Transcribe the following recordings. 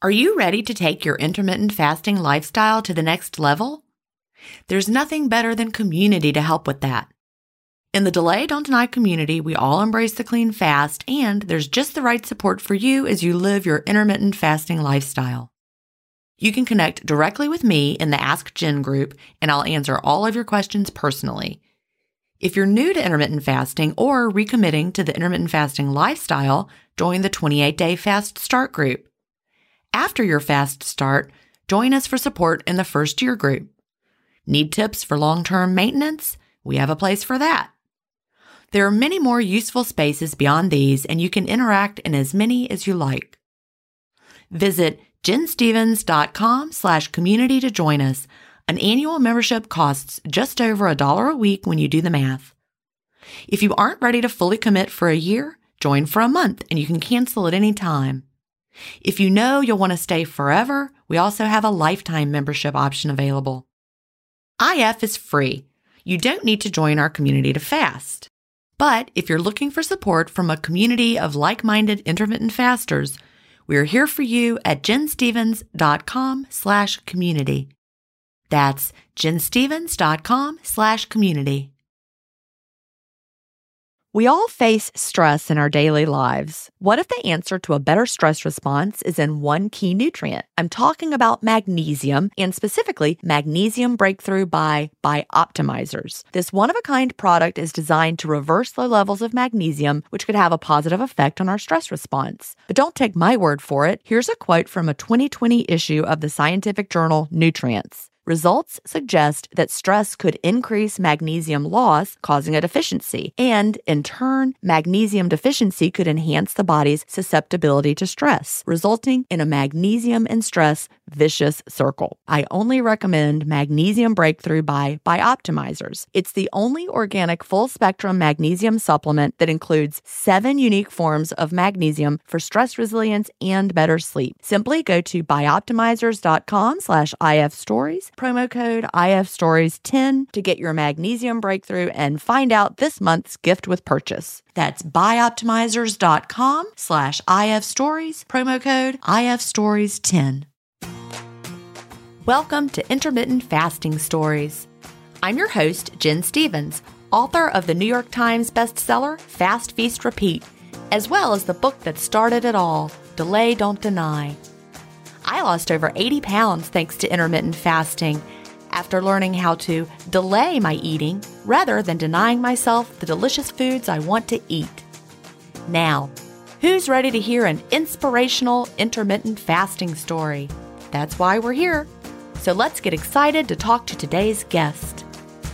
Are you ready to take your intermittent fasting lifestyle to the next level? There's nothing better than community to help with that. In the Delay Don't Deny community, we all embrace the clean fast, and there's just the right support for you as you live your intermittent fasting lifestyle. You can connect directly with me in the Ask Jen group, and I'll answer all of your questions personally. If you're new to intermittent fasting or recommitting to the intermittent fasting lifestyle, join the 28-Day Fast Start group. After your fast start, join us for support in the First Year group. Need tips for long-term maintenance? We have a place for that. There are many more useful spaces beyond these, and you can interact in as many as you like. Visit jenstevens.com/community to join us. An annual membership costs just over $1 a week when you do the math. If you aren't ready to fully commit for a year, join for a month and you can cancel at any time. If you know you'll want to stay forever, we also have a lifetime membership option available. IF is free. You don't need to join our community to fast. But if you're looking for support from a community of like-minded intermittent fasters, we're here for you at jenstevens.com/community. That's jenstevens.com/community. We all face stress in our daily lives. What if the answer to a better stress response is in one key nutrient? I'm talking about magnesium, and specifically Magnesium Breakthrough by Bioptimizers. This one-of-a-kind product is designed to reverse low levels of magnesium, which could have a positive effect on our stress response. But don't take my word for it. Here's a quote from a 2020 issue of the scientific journal Nutrients. Results suggest that stress could increase magnesium loss, causing a deficiency, and in turn, magnesium deficiency could enhance the body's susceptibility to stress, resulting in a magnesium and stress vicious circle. I only recommend Magnesium Breakthrough by Bioptimizers. It's the only organic full-spectrum magnesium supplement that includes 7 unique forms of magnesium for stress resilience and better sleep. Simply go to bioptimizers.com/IFstories, promo code IFstories10 to get your Magnesium Breakthrough and find out this month's gift with purchase. That's bioptimizers.com/IFstories, promo code IFstories10. Welcome to Intermittent Fasting Stories. I'm your host, Jen Stevens, author of the New York Times bestseller, Fast, Feast, Repeat, as well as the book that started it all, Delay Don't Deny. I lost over 80 pounds thanks to intermittent fasting after learning how to delay my eating rather than denying myself the delicious foods I want to eat. Now, who's ready to hear an inspirational intermittent fasting story? That's why we're here. So let's get excited to talk to today's guest.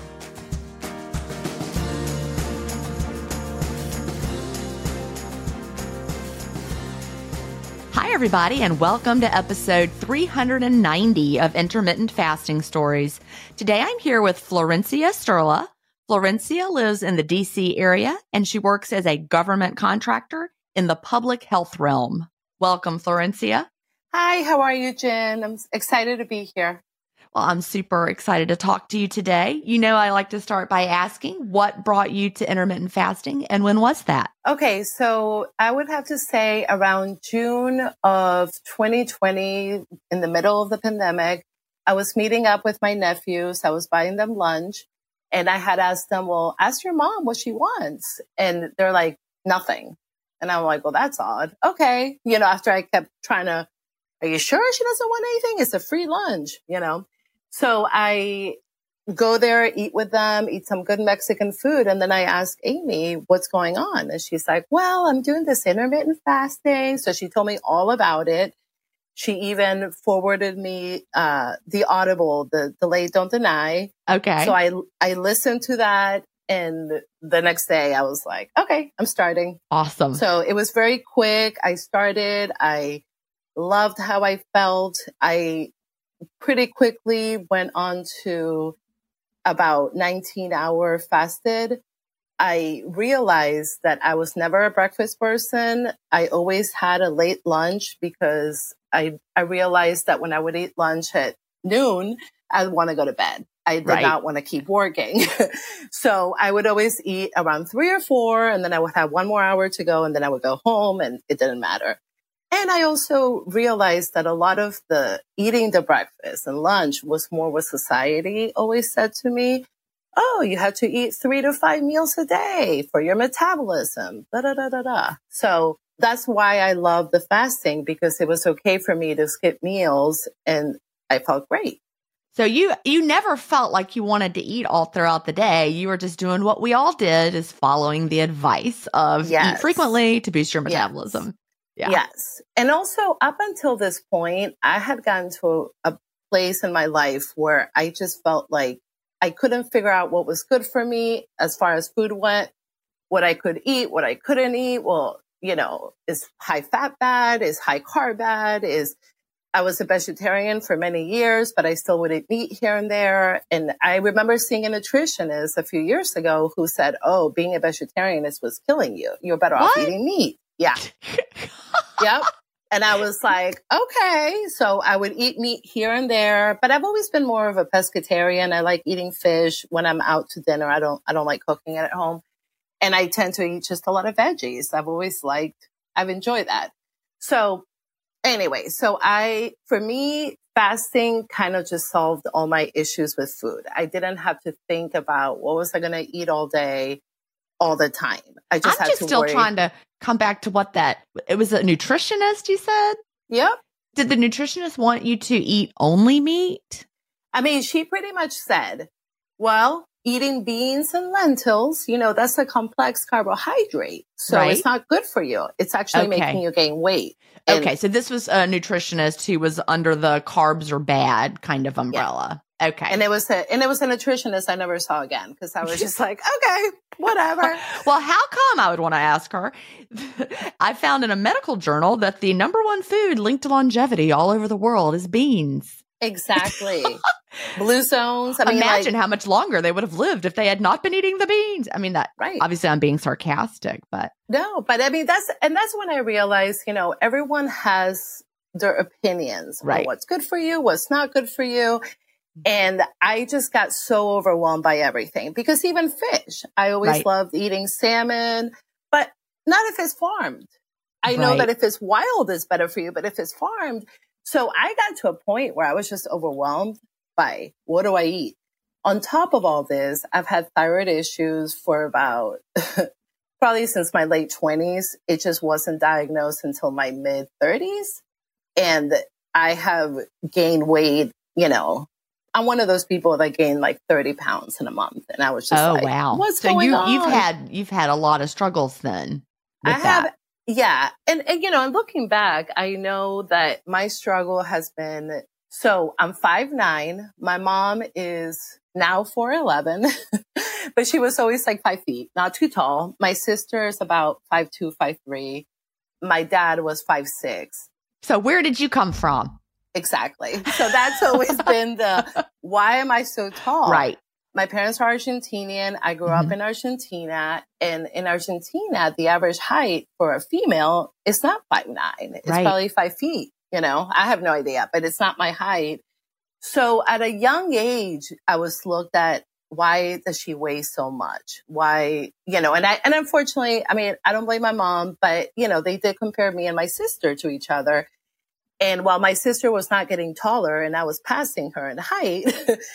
Hi, everybody, and welcome to episode 390 of Intermittent Fasting Stories. Today, I'm here with Florencia Sterla. Florencia lives in the D.C. area, and she works as a government contractor in the public health realm. Welcome, Florencia. Hi, how are you, Jen? I'm excited to be here. Well, I'm super excited to talk to you today. You know, I like to start by asking what brought you to intermittent fasting and when was that? Okay, so I would have to say around June of 2020, in the middle of the pandemic, I was meeting up with my nephews. I was buying them lunch and I had asked them, well, ask your mom what she wants. And they're like, nothing. And I'm like, well, that's odd. Okay. After I kept trying to, are you sure she doesn't want anything? It's a free lunch, So I go there, eat with them, eat some good Mexican food. And then I ask Amy, what's going on? And she's like, well, I'm doing this intermittent fasting. So she told me all about it. She even forwarded me the Audible, the Delay Don't Deny. Okay. So I listened to that. And the next day I was like, okay, I'm starting. Awesome. So it was very quick. I started. I loved how I felt. I pretty quickly went on to about 19-hour fasted. I realized that I was never a breakfast person. I always had a late lunch because I realized that when I would eat lunch at noon, I would want to go to bed. I did not want to keep working. So I would always eat around 3 or 4, and then I would have 1 more hour to go, and then I would go home, and it didn't matter. And I also realized that a lot of the eating the breakfast and lunch was more what society always said to me. Oh, you have to eat 3 to 5 meals a day for your metabolism. Da, da, da, da, da. So that's why I love the fasting, because it was okay for me to skip meals and I felt great. So you never felt like you wanted to eat all throughout the day. You were just doing what we all did, is following the advice of eat frequently to boost your metabolism. Yeah. Yes. And also up until this point, I had gotten to a place in my life where I just felt like I couldn't figure out what was good for me as far as food went, what I could eat, what I couldn't eat. Well, is high fat bad? Is high carb bad? I was a vegetarian for many years, but I still would eat meat here and there. And I remember seeing a nutritionist a few years ago who said, oh, being a vegetarian is what's killing you. You're better off eating meat. Yeah. Yep. And I was like, okay. So I would eat meat here and there, but I've always been more of a pescatarian. I like eating fish when I'm out to dinner. I don't like cooking it at home. And I tend to eat just a lot of veggies. I've enjoyed that. So anyway, for me, fasting kind of just solved all my issues with food. I didn't have to think about what was I going to eat all day, all the time. I'm just still trying to come back to it was a nutritionist, you said? Yep. Did the nutritionist want you to eat only meat? I mean, she pretty much said, well, eating beans and lentils, that's a complex carbohydrate. So It's not good for you. It's actually making you gain weight. Okay. So this was a nutritionist who was under the carbs are bad kind of umbrella. Yeah. Okay. And it was a nutritionist I never saw again, because I was just like, okay, whatever. Well, how come, I would want to ask her? I found in a medical journal that the number one food linked to longevity all over the world is beans. Exactly. Blue zones. Imagine how much longer they would have lived if they had not been eating the beans. I mean, obviously I'm being sarcastic, but. No, but I mean, that's when I realized, everyone has their opinions on what's good for you, what's not good for you. And I just got so overwhelmed by everything, because even fish, I always loved eating salmon, but not if it's farmed. I know that if it's wild, it's better for you, but if it's farmed. So I got to a point where I was just overwhelmed by what do I eat? On top of all this, I've had thyroid issues for about probably since my late 20s. It just wasn't diagnosed until my mid 30s. And I have gained weight, I'm one of those people that gained like 30 pounds in a month. And I was just wow. What's going on? You've had a lot of struggles then. Yeah. And looking back, I know that my struggle has been, so I'm 5'9". My mom is now 4'11", but she was always like 5 feet, not too tall. My sister is about 5'2", 5'3". My dad was 5'6". So where did you come from? Exactly. So that's always been why am I so tall? Right. My parents are Argentinian. I grew up in Argentina. And in Argentina, the average height for a female is not 5'9". It's probably 5 feet. I have no idea, but it's not my height. So at a young age, I was looked at, why does she weigh so much? Why, and unfortunately, I mean, I don't blame my mom, but, they did compare me and my sister to each other. And while my sister was not getting taller and I was passing her in height,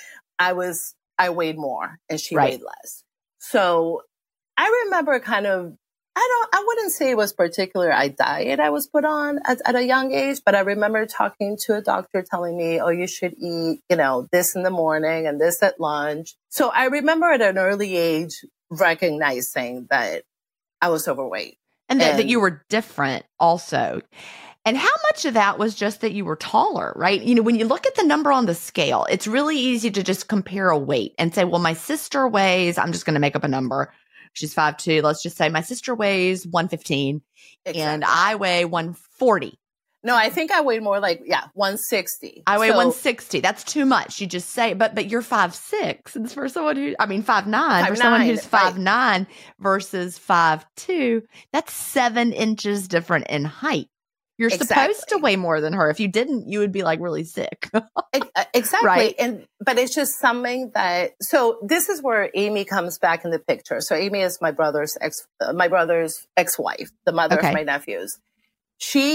I weighed more and she weighed less. So I remember I wouldn't say it was particular a diet I was put on at a young age, but I remember talking to a doctor telling me, oh, you should eat, this in the morning and this at lunch. So I remember at an early age recognizing that I was overweight. And that you were different also. And how much of that was just that you were taller, right? When you look at the number on the scale, it's really easy to just compare a weight and say, well, my sister weighs, I'm just going to make up a number. She's 5'2". Let's just say my sister weighs 115 and I weigh 140. No, I think I weighed more like, 160. I weigh 160. That's too much. You just say, but you're 5'6". It's for someone 5'9". For someone who's 5'9" versus 5'2", that's 7 inches different in height. You're supposed to weigh more than her. If you didn't, you would be like really sick. Exactly. Right? But it's just something so this is where Amy comes back in the picture. So Amy is my brother's ex-wife, the mother of my nephews. She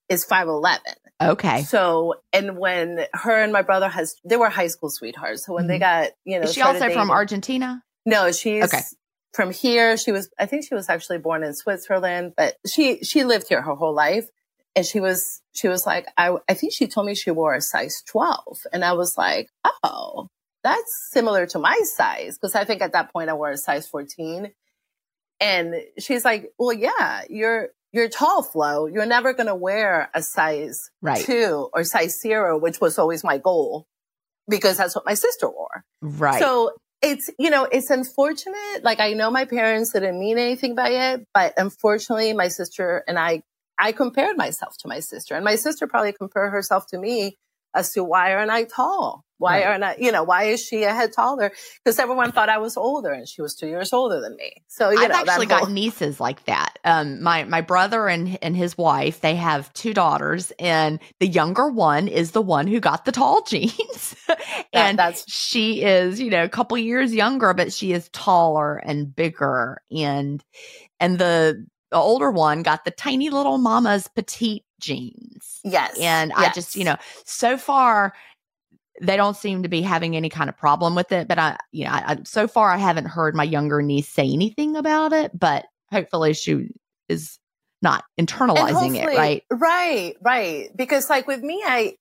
is 5'11". Okay. So, and when her and my brother they were high school sweethearts. So when they got, is she also from Argentina? No, she's from here. I think she was actually born in Switzerland, but she lived here her whole life. And she was like, I think she told me she wore a size 12. And I was like, oh, that's similar to my size. Cause I think at that point I wore a size 14. And she's like, well, yeah, you're tall, Flo. You're never going to wear a size 2 or size 0, which was always my goal because that's what my sister wore. Right. So it's, it's unfortunate. Like, I know my parents didn't mean anything by it, but unfortunately my sister and I compared myself to my sister, and my sister probably compared herself to me as to why aren't I tall? Why aren't I, why is she a head taller? Because everyone thought I was older and she was 2 years older than me. So, I've actually got nieces like that. My brother and his wife, they have 2 daughters, and the younger one is the one who got the tall jeans. And she is, a couple years younger, but she is taller and bigger. And the older one got the tiny little mama's petite jeans. Yes. And I just, so far they don't seem to be having any kind of problem with it. But so far I haven't heard my younger niece say anything about it, but hopefully she is not internalizing it. Right. Right. Because like with me, I,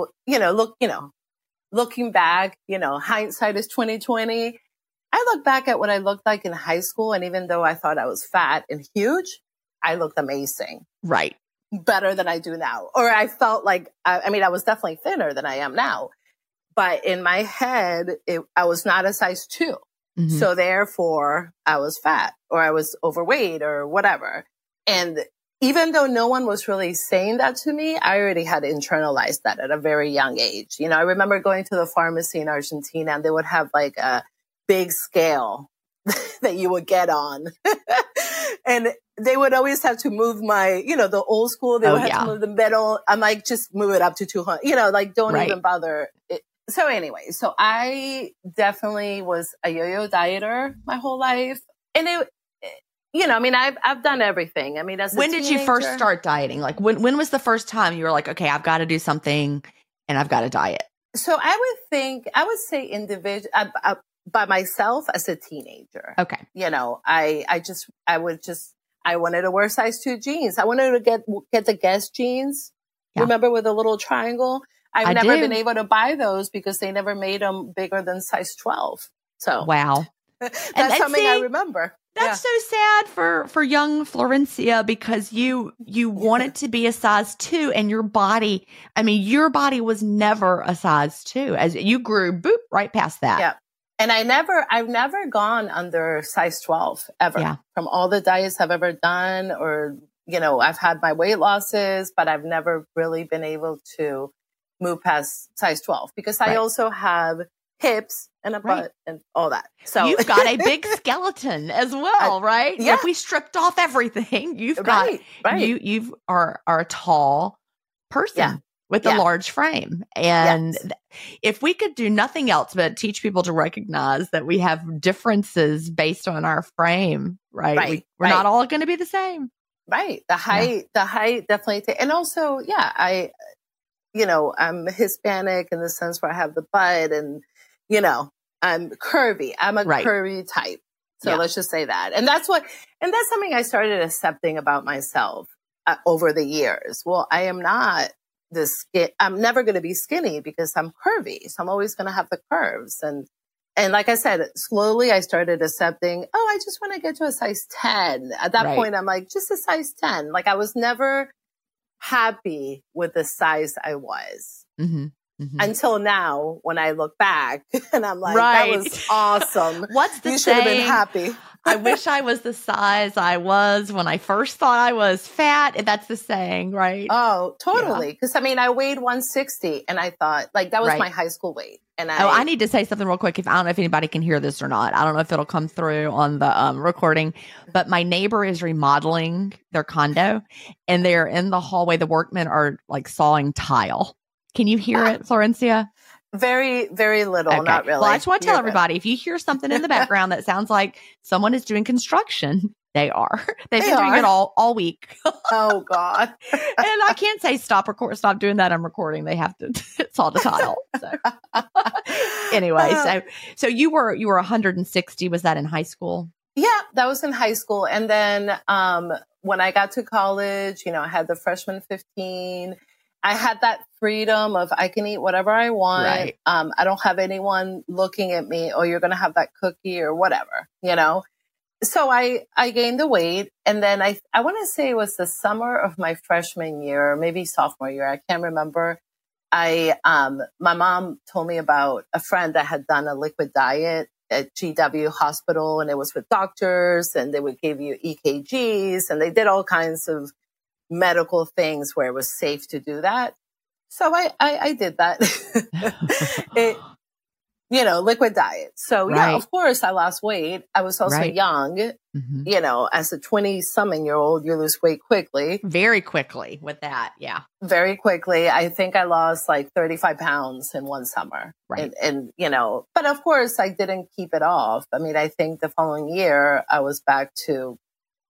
looking back, hindsight is 2020. I look back at what I looked like in high school. And even though I thought I was fat and huge, I looked amazing. Right. Better than I do now. Or I felt like, I was definitely thinner than I am now. But in my head, I was not a size 2. Mm-hmm. So therefore, I was fat or I was overweight or whatever. And even though no one was really saying that to me, I already had internalized that at a very young age. I remember going to the pharmacy in Argentina, and they would have like a big scale that you would get on. And they would always have to move my, the old school, they would have to move the middle. I'm like, just move it up to 200, like don't even bother. So anyway, so I definitely was a yo-yo dieter my whole life. And I've done everything. As when did you first start dieting? Like when was the first time you were like, okay, I've got to do something and I've got to diet? So I would say individual, by myself as a teenager. Okay. I wanted to wear size 2 jeans. I wanted to get the Guess jeans. Yeah. Remember with the little triangle? I've never been able to buy those because they never made them bigger than size 12. So wow. That's something I remember. That's so sad for young Florencia, because you wanted to be a size 2 and your body was never a size 2 as you grew right past that. Yeah. And I've never gone under size 12 ever from all the diets I've ever done, or, I've had my weight losses, but I've never really been able to move past size 12 because I also have hips and a butt and all that. So you've got a big skeleton as well, right? Yeah. If we stripped off everything, you've got, you are a tall person with a large frame. And if we could do nothing else but teach people to recognize that we have differences based on our frame, right? We're not all going to be the same. Right. The height definitely. And also, I'm Hispanic in the sense where I have the butt and, I'm curvy. I'm a curvy type. So let's just say that. And that's something I started accepting about myself over the years. Well, I am not I'm never going to be skinny because I'm curvy. So I'm always going to have the curves. And like I said, slowly I started accepting, I just want to get to a size 10. At that point, I'm like, just a size 10. Like I was never happy with the size I was. Mm-hmm. Mm-hmm. Until now, when I look back and I'm like, that was awesome. What's the You saying? Should have been happy. I wish I was the size I was when I first thought I was fat. That's the saying, right? Oh, totally. Because I weighed 160 and I thought like that was my high school weight. And I need to say something real quick. I don't know if anybody can hear this or not. I don't know if it'll come through on the recording, but my neighbor is remodeling their condo and they're in the hallway. The workmen are like sawing tile. Can you hear it, Florencia? Very, very little, okay. Not really. Well, I just want to tell everybody, if you hear something in the background that sounds like someone is doing construction, They are. They've been doing it all week. Oh God. And I can't say stop doing that. I'm recording. They have to, it's all the title. So anyway, so you were 160. Was that in high school? Yeah, that was in high school. And then, when I got to college, I had the freshman 15. I had that freedom of I can eat whatever I want. Right. I don't have anyone looking at me, oh, you're going to have that cookie or whatever, So I gained the weight. And then I want to say it was the summer of my freshman year, maybe sophomore year. I can't remember. My mom told me about a friend that had done a liquid diet at GW Hospital, and it was with doctors, and they would give you EKGs, and they did all kinds of medical things where it was safe to do that. So I did that. Liquid diet. So yeah, of course I lost weight. I was also young, as a 20-something-year-old, you lose weight quickly. Very quickly with that. Yeah. Very quickly. I think I lost like 35 pounds in one summer. Right. And but of course I didn't keep it off. I mean, I think the following year I was back to,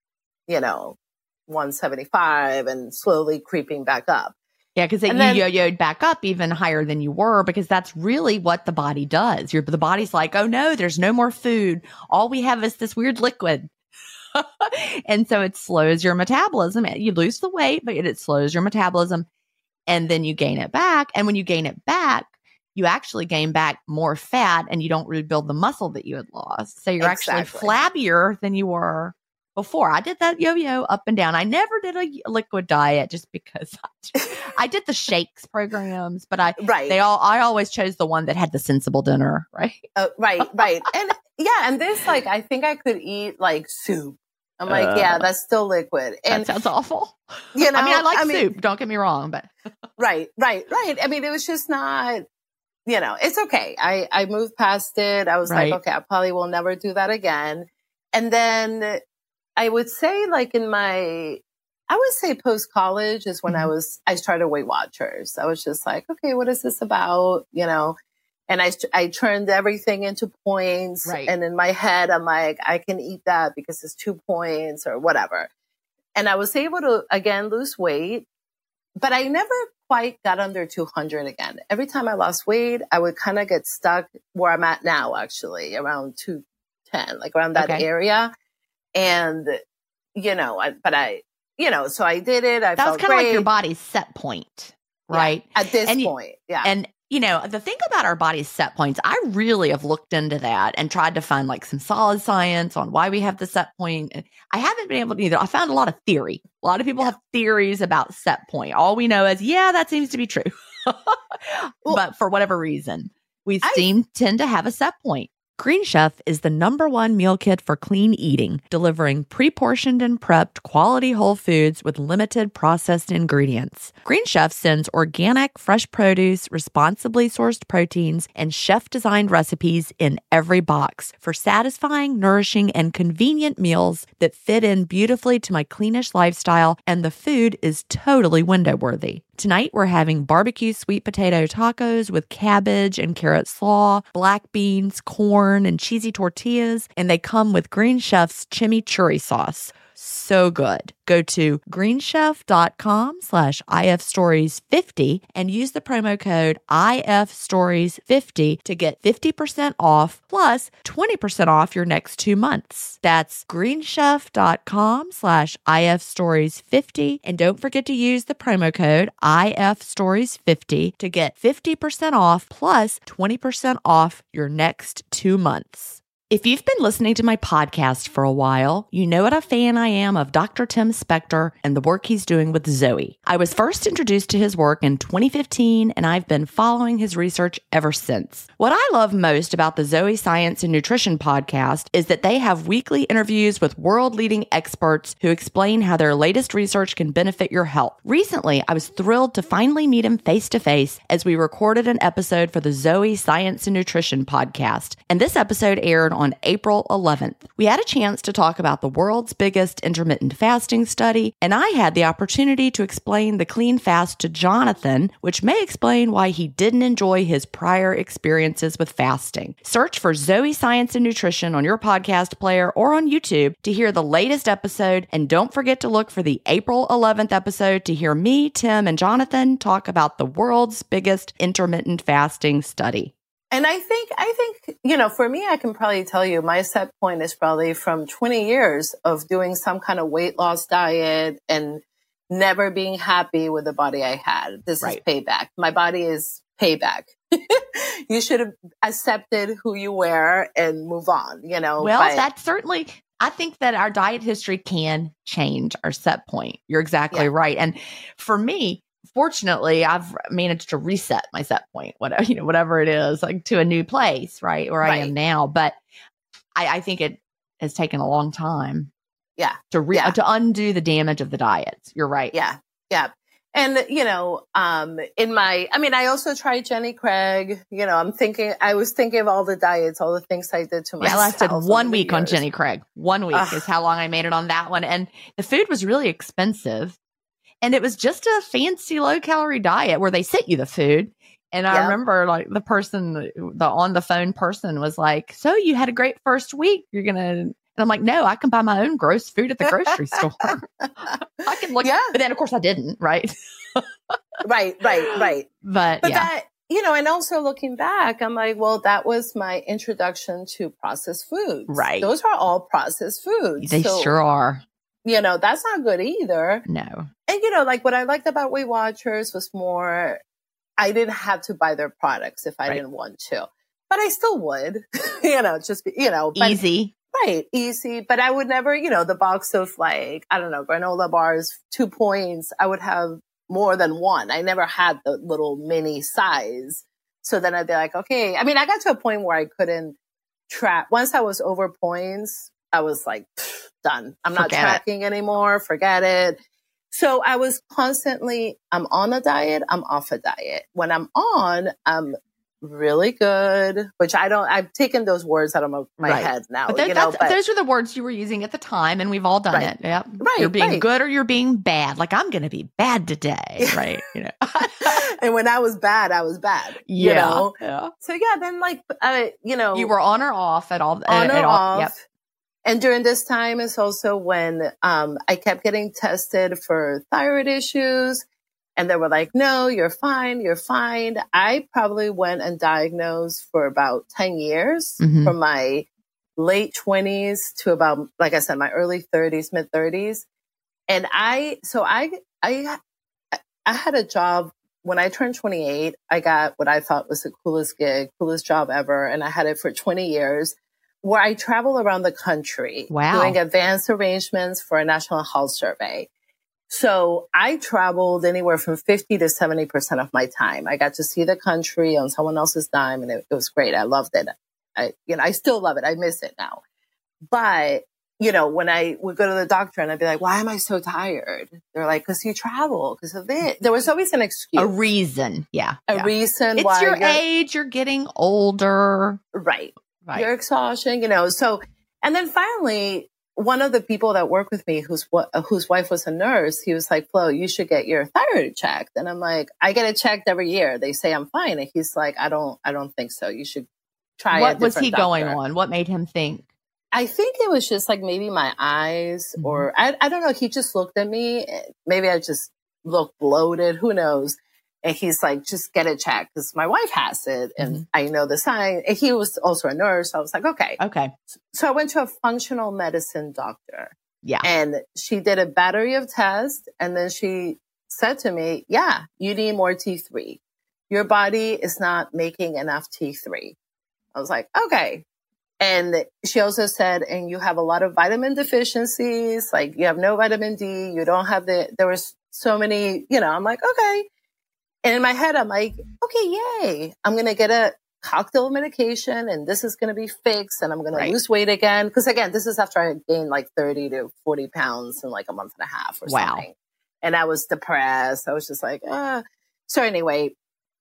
175 and slowly creeping back up. Yeah, because you yo-yoed back up even higher than you were, because that's really what the body does. The body's like, oh no, there's no more food. All we have is this weird liquid. And so it slows your metabolism. You lose the weight, but it slows your metabolism. And then you gain it back. And when you gain it back, you actually gain back more fat and you don't rebuild the muscle that you had lost. So you're actually flabbier than you were before. I did that yo-yo up and down. I never did a liquid diet just because I did the shakes programs, but I always chose the one that had the sensible dinner, right? Right. And and this, I think I could eat like soup. I'm like, that's still liquid. And that sounds awful. I like soup. Don't get me wrong, but right. I mean, it was just not, it's okay. I moved past it. I was like, okay, I probably will never do that again. And then I would say post college is when I started Weight Watchers. I was just like, okay, what is this about? And I turned everything into points. Right. And in my head, I'm like, I can eat that because it's 2 points or whatever. And I was able to, again, lose weight, but I never quite got under 200 again. Every time I lost weight, I would kind of get stuck where I'm at now, actually, around 210, like around that area. And, so I did it. I felt kind of like your body's set point, right? Yeah, at this point. Yeah. And, the thing about our body's set points, I really have looked into that and tried to find some solid science on why we have the set point. And I haven't been able to either. I found a lot of theory. A lot of people have theories about set point. All we know is, that seems to be true. But for whatever reason, we tend to have a set point. Green Chef is the #1 meal kit for clean eating, delivering pre-portioned and prepped quality whole foods with limited processed ingredients. Green Chef sends organic, fresh produce, responsibly sourced proteins, and chef-designed recipes in every box for satisfying, nourishing, and convenient meals that fit in beautifully to my cleanish lifestyle, and the food is totally window-worthy. Tonight, we're having barbecue sweet potato tacos with cabbage and carrot slaw, black beans, corn, and cheesy tortillas, and they come with Green Chef's chimichurri sauce. So good. Go to greenchef.com/ifstories50 and use the promo code ifstories50 to get 50% off plus 20% off your next 2 months. That's greenchef.com/ifstories50. And don't forget to use the promo code ifstories50 to get 50% off plus 20% off your next 2 months. If you've been listening to my podcast for a while, you know what a fan I am of Dr. Tim Spector and the work he's doing with Zoe. I was first introduced to his work in 2015, and I've been following his research ever since. What I love most about the Zoe Science and Nutrition podcast is that they have weekly interviews with world-leading experts who explain how their latest research can benefit your health. Recently, I was thrilled to finally meet him face-to-face as we recorded an episode for the Zoe Science and Nutrition podcast, and this episode aired on April 11th. We had a chance to talk about the world's biggest intermittent fasting study, and I had the opportunity to explain the clean fast to Jonathan, which may explain why he didn't enjoy his prior experiences with fasting. Search for Zoe Science and Nutrition on your podcast player or on YouTube to hear the latest episode, and don't forget to look for the April 11th episode to hear me, Tim, and Jonathan talk about the world's biggest intermittent fasting study. And I think, for me, I can probably tell you my set point is probably from 20 years of doing some kind of weight loss diet and never being happy with the body I had. This is payback. My body is payback. You should have accepted who you were and move on, Well, that's certainly, I think that our diet history can change our set point. You're exactly right. And for me, fortunately, I've managed to reset my set point, whatever it is, like to a new place, right, where I am now. But I think it has taken a long time, to undo the damage of the diets. You're right. Yeah. And I also tried Jenny Craig. I was thinking of all the diets, all the things I did to myself. I lasted 1 week on Jenny Craig. 1 week is how long I made it on that one, and the food was really expensive. And it was just a fancy low calorie diet where they sent you the food. And I remember like the on the phone person was like, so you had a great first week. And I'm like, no, I can buy my own gross food at the grocery store. I can look. Yeah. But then of course I didn't. Right. Right. But that, and also looking back, I'm like, well, that was my introduction to processed foods. Right. Those are all processed foods. They sure are. That's not good either. No. And, what I liked about Weight Watchers was more, I didn't have to buy their products if I didn't want to, but I still would, easy. Right. Easy. But I would never, the box of granola bars, 2 points, I would have more than one. I never had the little mini size. So then I'd be like, okay. I got to a point where I couldn't track. Once I was over points, I was like, done. I'm not tracking anymore. Forget it. So I was constantly, I'm on a diet. I'm off a diet. When I'm on, I'm really good, which I've taken those words out of my head now. But those are the words you were using at the time, and we've all done it. Yeah. Right. You're being good or you're being bad. Like, I'm going to be bad today. Right. And when I was bad, I was bad. Yeah. So then you were on or off at all. On or off. Yep. And during this time is also when I kept getting tested for thyroid issues. And they were like, no, you're fine. You're fine. I probably went and diagnosed for about 10 years from my late 20s to about, like I said, my early 30s, mid 30s. And I had a job when I turned 28. I got what I thought was the coolest gig, coolest job ever. And I had it for 20 years. Where I travel around the country doing advanced arrangements for a national health survey. So I traveled anywhere from 50 to 70% of my time. I got to see the country on someone else's dime, and it was great. I loved it. I still love it. I miss it now. But, when I would go to the doctor and I'd be like, why am I so tired? They're like, because you travel, because of it. There was always an excuse. A reason. Yeah. A reason it's why. It's your age. You're getting older. Right. Your exhaustion, So, and then finally, one of the people that worked with me, whose wife was a nurse, he was like, Flo, you should get your thyroid checked. And I'm like, I get it checked every year. They say I'm fine. And he's like, I don't think so. You should try What a was he doctor. Going on? What made him think? I think it was just like maybe my eyes or I don't know. He just looked at me. Maybe I just looked bloated. Who knows? And he's like, just get it checked because my wife has it and I know the sign. And he was also a nurse. So I was like, okay. So I went to a functional medicine doctor. Yeah. And she did a battery of tests. And then she said to me, yeah, you need more T3. Your body is not making enough T3. I was like, okay. And she also said, and you have a lot of vitamin deficiencies. Like you have no vitamin D. You don't have there was so many, I'm like, okay. And in my head, I'm like, okay, yay. I'm going to get a cocktail medication and this is going to be fixed and I'm going to lose weight again. Because again, this is after I gained like 30 to 40 pounds in like a month and a half or something. And I was depressed. I was just like, So anyway,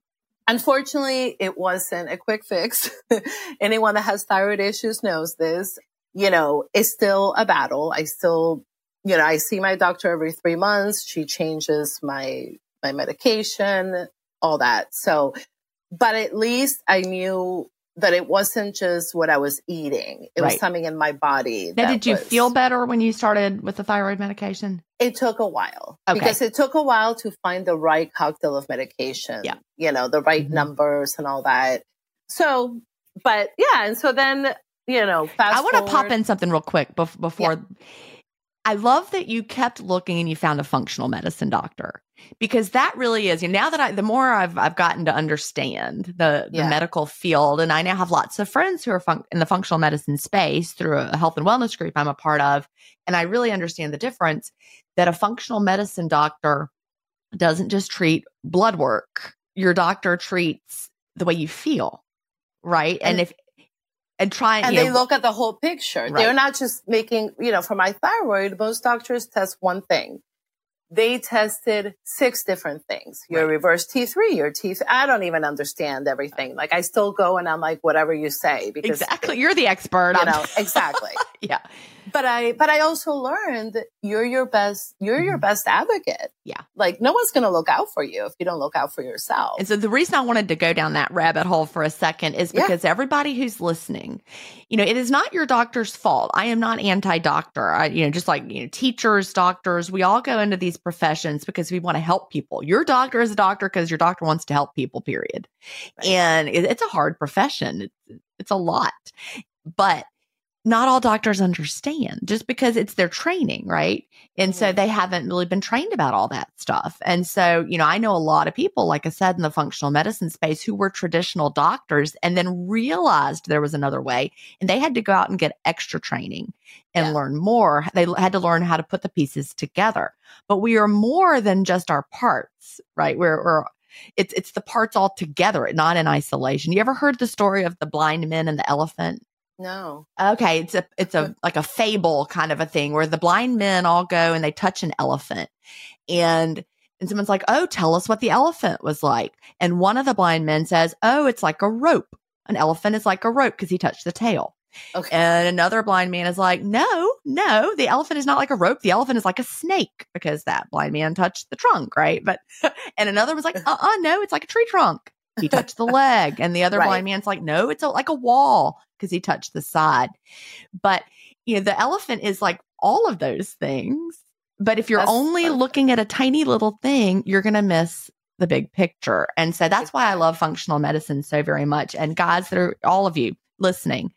Unfortunately, it wasn't a quick fix. Anyone that has thyroid issues knows this. It's still a battle. I still, I see my doctor every 3 months. She changes my medication, all that. So, but at least I knew that it wasn't just what I was eating. It was something in my body. Now, did you feel better when you started with the thyroid medication? It took a while because it took a while to find the right cocktail of medication, the right numbers and all that. So, but yeah. And so then, I want to pop in something real quick before. I love that you kept looking and you found a functional medicine doctor, because that really is, now that the more I've gotten to understand the medical field, and I now have lots of friends who are in the functional medicine space through a health and wellness group I'm a part of. And I really understand the difference that a functional medicine doctor doesn't just treat blood work. Your doctor treats the way you feel. Right. And they look at the whole picture. Right. They're not just making, for my thyroid, most doctors test one thing. They tested 6 different things. Your reverse T3, your T3. I don't even understand everything. Like, I still go and I'm like, whatever you say. Because exactly. You're the expert. Exactly. Yeah. But I also learned that you're your best advocate. Yeah. Like, no one's going to look out for you if you don't look out for yourself. And so the reason I wanted to go down that rabbit hole for a second is because everybody who's listening, it is not your doctor's fault. I am not anti-doctor. Just like, teachers, doctors, we all go into these professions because we want to help people. Your doctor is a doctor because your doctor wants to help people, period. Right. And it's a hard profession. It's a lot, but not all doctors understand just because it's their training, right? And so they haven't really been trained about all that stuff. And so, I know a lot of people, like I said, in the functional medicine space who were traditional doctors and then realized there was another way, and they had to go out and get extra training and learn more. They had to learn how to put the pieces together. But we are more than just our parts, right? It's the parts all together, not in isolation. You ever heard the story of the blind men and the elephant? No. Okay. It's like a fable kind of a thing where the blind men all go and they touch an elephant, and someone's like, oh, tell us what the elephant was like. And one of the blind men says, oh, it's like a rope. An elephant is like a rope because he touched the tail. Okay. And another blind man is like, no, the elephant is not like a rope. The elephant is like a snake because that blind man touched the trunk. Right. But, and another was like, no, it's like a tree trunk. He touched the leg. And the other blind man's like, no, it's like a wall because he touched the side. But, the elephant is like all of those things. But if you're only looking at a tiny little thing, you're going to miss the big picture. And so that's why I love functional medicine so very much. And guys, that are all of you listening,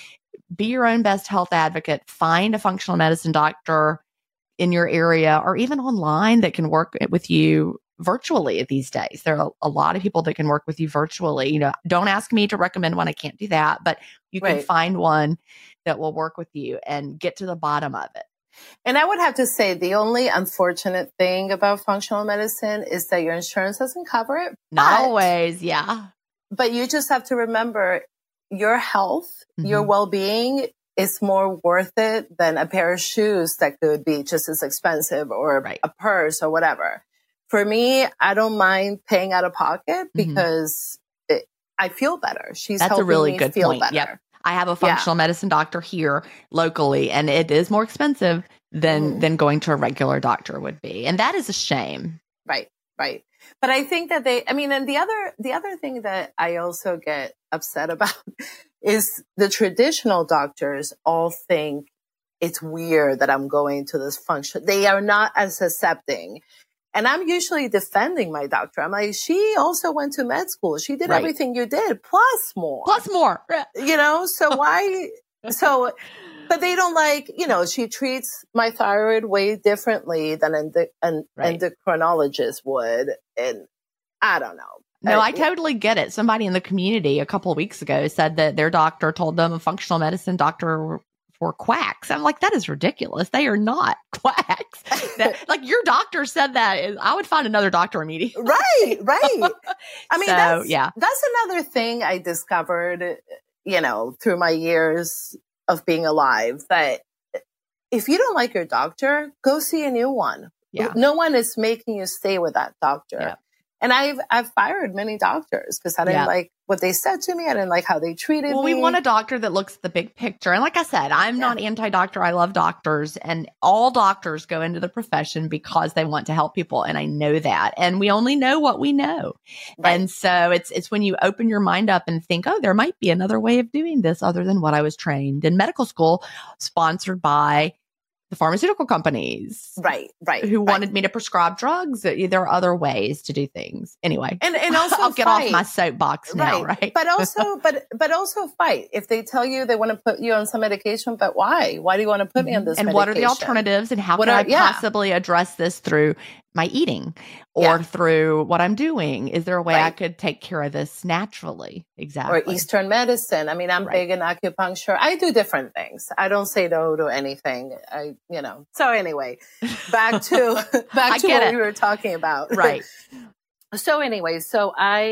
be your own best health advocate. Find a functional medicine doctor in your area or even online that can work with you virtually these days. There are a lot of people that can work with you virtually. Don't ask me to recommend one. I can't do that, but you can find one that will work with you and get to the bottom of it. And I would have to say the only unfortunate thing about functional medicine is that your insurance doesn't cover it. Not always. Yeah. But you just have to remember your health, your well-being is more worth it than a pair of shoes that could be just as expensive or a purse or whatever. For me, I don't mind paying out of pocket because I feel better. That's a really good feel point. Better. Yep. I have a functional medicine doctor here locally, and it is more expensive than going to a regular doctor would be. And that is a shame. Right. But I think that and the other thing that I also get upset about is the traditional doctors all think it's weird that I'm going to this function. They are not as accepting. And I'm usually defending my doctor. I'm like, she also went to med school. She did everything you did, plus more. So why? But they don't like, she treats my thyroid way differently than an endocrinologist would. And I don't know. No, I totally get it. Somebody in the community a couple of weeks ago said that their doctor told them a functional medicine doctor for quacks. I'm like, that is ridiculous. They are not quacks. Like your doctor said that. I would find another doctor immediately. Right. I mean, that's another thing I discovered, through my years of being alive, that if you don't like your doctor, go see a new one. Yeah. No one is making you stay with that doctor. Yeah. And I've fired many doctors because I didn't like what they said to me. I didn't like how they treated me. Well, we want a doctor that looks at the big picture. And like I said, I'm not anti-doctor. I love doctors, and all doctors go into the profession because they want to help people. And I know that. And we only know what we know. Right. And so it's when you open your mind up and think, oh, there might be another way of doing this other than what I was trained in medical school, sponsored by the pharmaceutical companies, right, who wanted me to prescribe drugs. There are other ways to do things. Anyway, and also I'll get off my soapbox now, right? But also fight if they tell you they want to put you on some medication. But why? Why do you want to put me on this? And medication? What are the alternatives? And how can I possibly address this through my eating or through what I'm doing? Is there a way I could take care of this naturally? Exactly. Or Eastern medicine. I mean, I'm big in acupuncture. I do different things. I don't say no to anything. So anyway, back to what we were talking about. Right. So anyway, so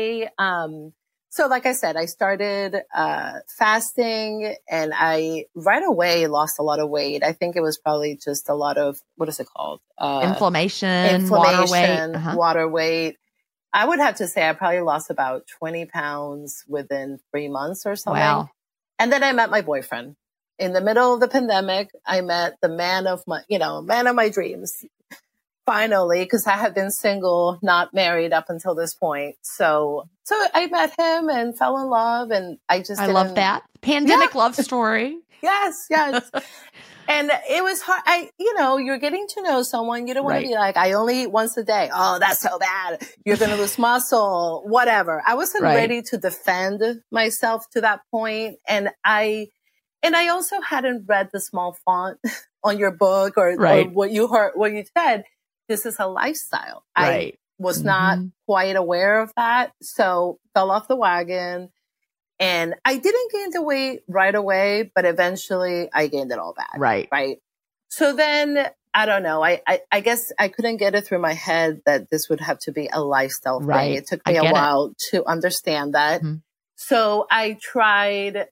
like I said, I started fasting, and I right away lost a lot of weight. I think it was probably just a lot of, what is it called? Inflammation, water weight. I would have to say I probably lost about 20 pounds within 3 months or something. Wow. And then I met my boyfriend. In the middle of the pandemic, I met the man of my dreams. Finally, because I had been single, not married up until this point. So I met him and fell in love, and I love that pandemic love story. Yes. And it was hard. You're getting to know someone. You don't want to be like, I only eat once a day. Oh, that's so bad. You're going to lose muscle, whatever. I wasn't ready to defend myself to that point. And I also hadn't read the small font on your book or what you heard, what you said. This is a lifestyle. I was not quite aware of that. So fell off the wagon, and I didn't gain the weight right away, but eventually I gained it all back. Right. So then I don't know. I guess I couldn't get it through my head that this would have to be a lifestyle thing. It took me a while to understand that. Mm-hmm. So I tried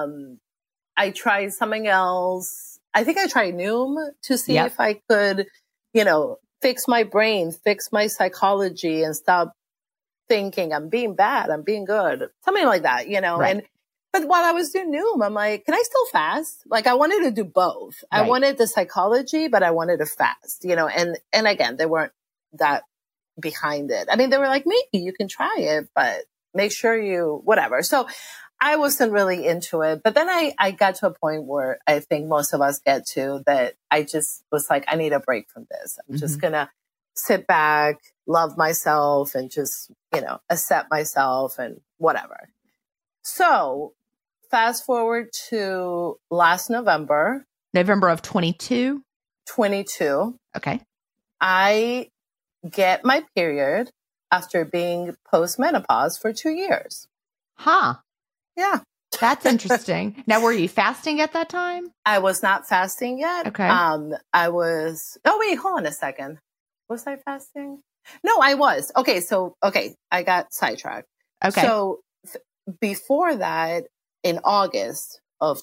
something else. I think I tried Noom to see if I could, fix my brain, fix my psychology, and stop thinking I'm being bad, I'm being good, something like that, But while I was doing Noom, I'm like, can I still fast? Like, I wanted to do both. I wanted the psychology, but I wanted to fast, and again, they weren't that behind it. I mean, they were like, maybe you can try it, but make sure you, whatever. So I wasn't really into it. But then I got to a point where I think most of us get to, that I just was like, I need a break from this. I'm just going to sit back, love myself, and just, accept myself and whatever. So fast forward to last November of 22. Okay. I get my period after being postmenopause for 2 years. Huh. Yeah. That's interesting. Now, were you fasting at that time? I was not fasting yet. Okay. Wait, hold on a second. Was I fasting? No, I was. Okay. I got sidetracked. Okay. So before that, in August of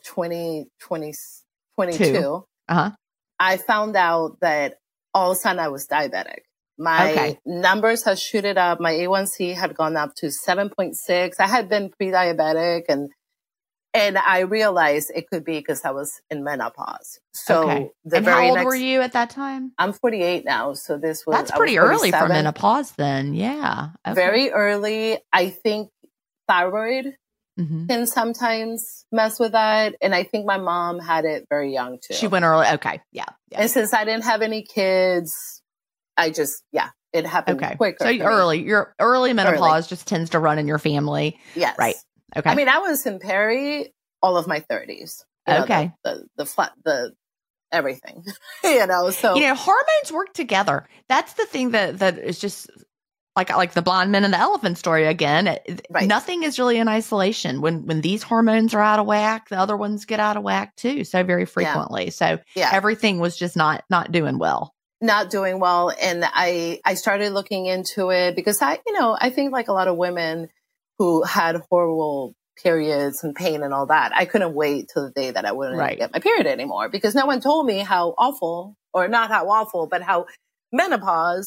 2022, I found out that all of a sudden I was diabetic. My numbers had shooted up. My A1C had gone up to 7.6. I had been pre-diabetic, and I realized it could be because I was in menopause. So how old were you at that time? I'm 48 now. So that's pretty early for menopause then. Yeah. Okay. Very early. I think thyroid can sometimes mess with that. And I think my mom had it very young too. She went early. Okay. Yeah. And since I didn't have any kids, it happened quicker. So your early menopause just tends to run in your family. Yes. Right. Okay. I mean, I was in peri all of my 30s. The everything, so. Hormones work together. That's the thing that is just like the blind men and the elephant story again. Nothing is really in isolation. When these hormones are out of whack, the other ones get out of whack too. So very frequently. So everything was just not doing well. Not doing well. And I started looking into it because I think like a lot of women who had horrible periods and pain and all that, I couldn't wait till the day that I wouldn't get my period anymore, because no one told me how awful, or not how awful, but how menopause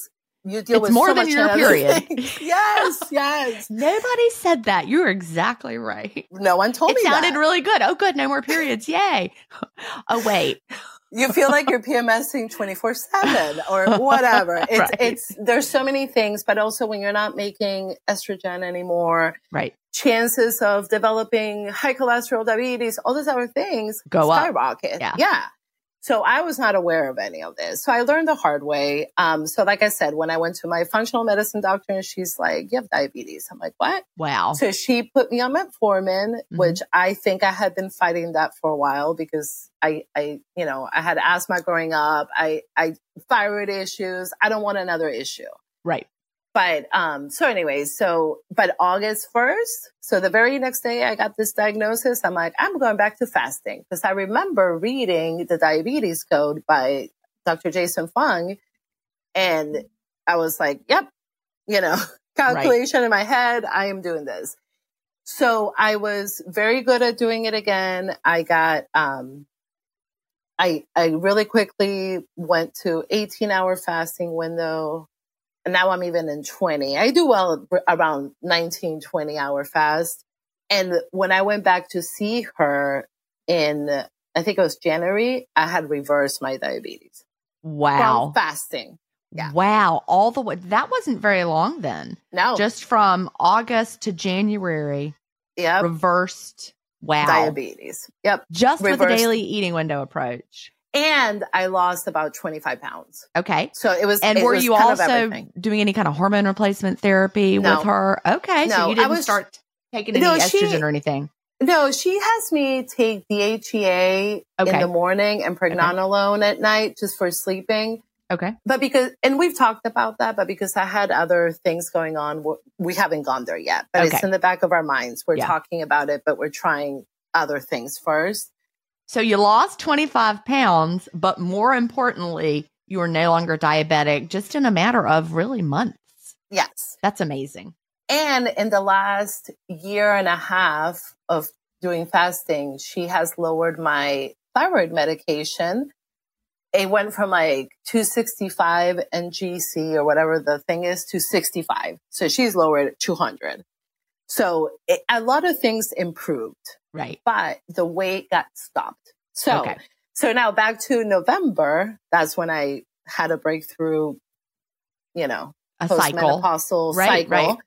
you deal it's with more so than much your other period. things. Yes, yes. Nobody said that. You were exactly right. No one told me It sounded that. really good. Oh, good. No more periods. Yay. Oh, wait. You feel like you're PMSing 24/7 or whatever. There's so many things, but also when you're not making estrogen anymore, right, chances of developing high cholesterol, diabetes, all those other things go skyrocket. up. Yeah. So I was not aware of any of this. So I learned the hard way. So like I said, when I went to my functional medicine doctor and she's like, you have diabetes. I'm like, what? Wow. So she put me on metformin, which I think I had been fighting that for a while because I had asthma growing up. I thyroid issues. I don't want another issue. Right. But, but August 1st, so the very next day I got this diagnosis, I'm like, I'm going back to fasting because I remember reading the diabetes code by Dr. Jason Fung. And I was like, yep, calculation in my head. I am doing this. So I was very good at doing it again. I got, I really quickly went to 18-hour fasting window. And now I'm even in 20. I do well around 19, 20-hour fast. And when I went back to see her in, I think it was January, I had reversed my diabetes. Wow. From fasting. Yeah. Wow. All the way. That wasn't very long then. No. Just from August to January. Yep. Reversed. Wow. Diabetes. Yep. Just reversed. With the daily eating window approach. And I lost about 25 pounds. Okay. So it was. And it were was you kind also doing any kind of hormone replacement therapy with her? Okay. No, so you didn't start taking any estrogen or anything? No, she has me take DHEA in the morning and pregnenolone at night just for sleeping. Okay. But and we've talked about that, but because I had other things going on, we haven't gone there yet. But it's in the back of our minds. We're talking about it, but we're trying other things first. So you lost 25 pounds, but more importantly, you are no longer diabetic just in a matter of really months. Yes. That's amazing. And in the last year and a half of doing fasting, she has lowered my thyroid medication. It went from like 265 NGC or whatever the thing is to 65. So she's lowered 200. So a lot of things improved. Right. But the weight got stopped. So now back to November, that's when I had a breakthrough, a postmenopausal cycle. Right.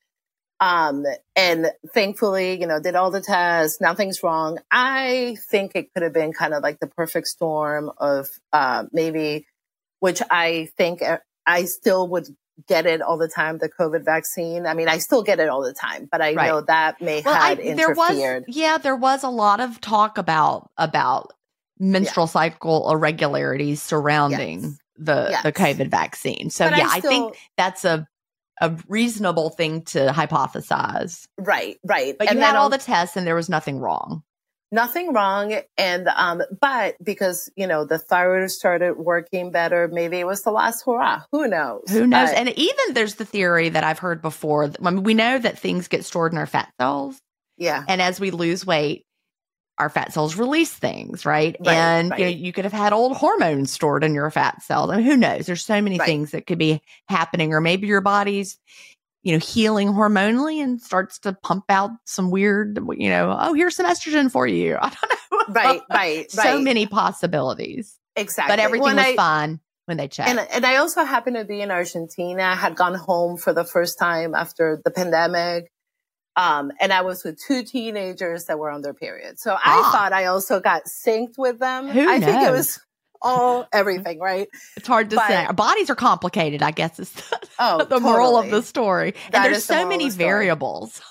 And thankfully, did all the tests, nothing's wrong. I think it could have been kind of like the perfect storm of, maybe, which I think I still would get it all the time, the COVID vaccine. I mean, I still get it all the time, but I know that may have interfered. There was a lot of talk about menstrual cycle irregularities surrounding the COVID vaccine. So I think that's a reasonable thing to hypothesize. Right. But you had all the tests and there was nothing wrong. Nothing wrong. And, but because, the thyroid started working better, maybe it was the last hurrah. Who knows? And even there's the theory that I've heard before. I mean, we know that things get stored in our fat cells. Yeah. And as we lose weight, our fat cells release things, right? And you could have had old hormones stored in your fat cells. I mean, who knows? There's so many things that could be happening, or maybe your body's, healing hormonally and starts to pump out some weird, here's some estrogen for you. I don't know. Right. So many possibilities. Exactly. But everything was fine when they checked. And I also happened to be in Argentina. I had gone home for the first time after the pandemic. And I was with two teenagers that were on their period. So I thought I also got synced with them. I think it was everything, right? It's hard to say. Our bodies are complicated, I guess, is the moral of the story. And there's so many variables.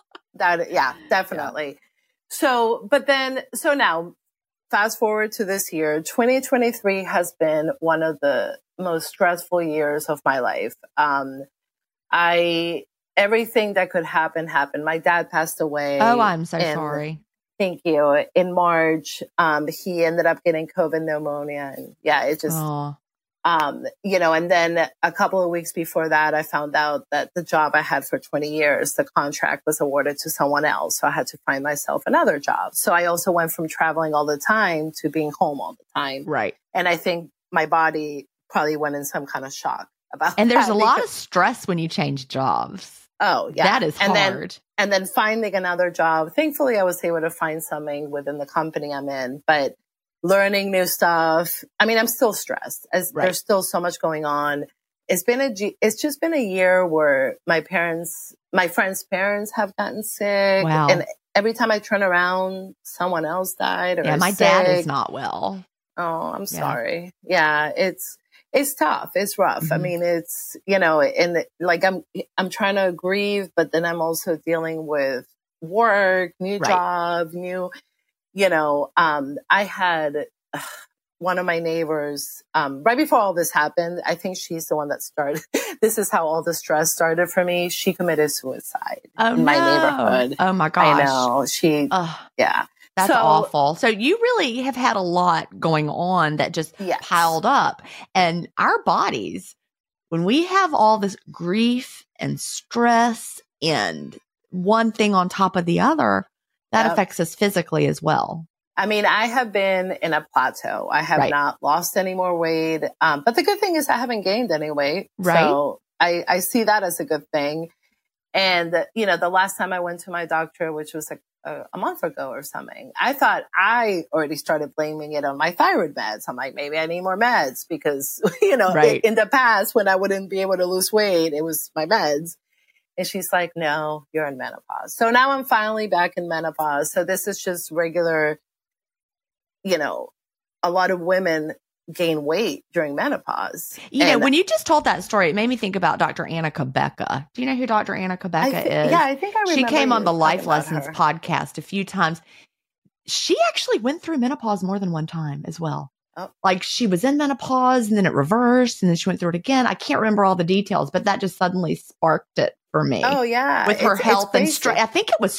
Definitely. Yeah. So now fast forward to this year, 2023 has been one of the most stressful years of my life. Everything that could happen happened. My dad passed away. Oh, I'm so sorry. Thank you. In March, he ended up getting COVID pneumonia, and it just, and then a couple of weeks before that, I found out that the job I had for 20 years, the contract was awarded to someone else. So I had to find myself another job. So I also went from traveling all the time to being home all the time. Right. And I think my body probably went in some kind of shock about And there's that a lot of stress when you change jobs. Oh, yeah. That is hard. And then finding another job. Thankfully, I was able to find something within the company I'm in, but learning new stuff. I mean, I'm still stressed as there's still so much going on. It's just been a year where my friends' parents have gotten sick. Wow. And every time I turn around, someone else died. Or my sick. dad is not well. Oh, I'm sorry. Yeah, it's tough. It's rough. I mean, it's, and like I'm trying to grieve, but then I'm also dealing with work, new job, I had one of my neighbors, right before all this happened. I think she's the one that started. This is how all the stress started for me. She committed suicide in my neighborhood. Oh my gosh. I know. Yeah. That's awful. So you really have had a lot going on that just piled up. And our bodies, when we have all this grief and stress and one thing on top of the other, that affects us physically as well. I mean, I have been in a plateau. I have not lost any more weight. But the good thing is I haven't gained any weight. Right. So I see that as a good thing. And, the last time I went to my doctor, which was like a month ago or something, I thought I already started blaming it on my thyroid meds. I'm like, maybe I need more meds because, in the past when I wouldn't be able to lose weight, it was my meds. And she's like, no, you're in menopause. So now I'm finally back in menopause. So this is just regular, a lot of women gain weight during menopause. When you just told that story, it made me think about Dr. Anna Cabeca. Do you know who Dr. Anna Cabeca is? Yeah, I think I remember. She came on the Life Lessons podcast a few times. She actually went through menopause more than one time as well. Oh. Like she was in menopause and then it reversed and then she went through it again. I can't remember all the details, but that just suddenly sparked it for me. Oh, yeah. With her health and stress. I think it was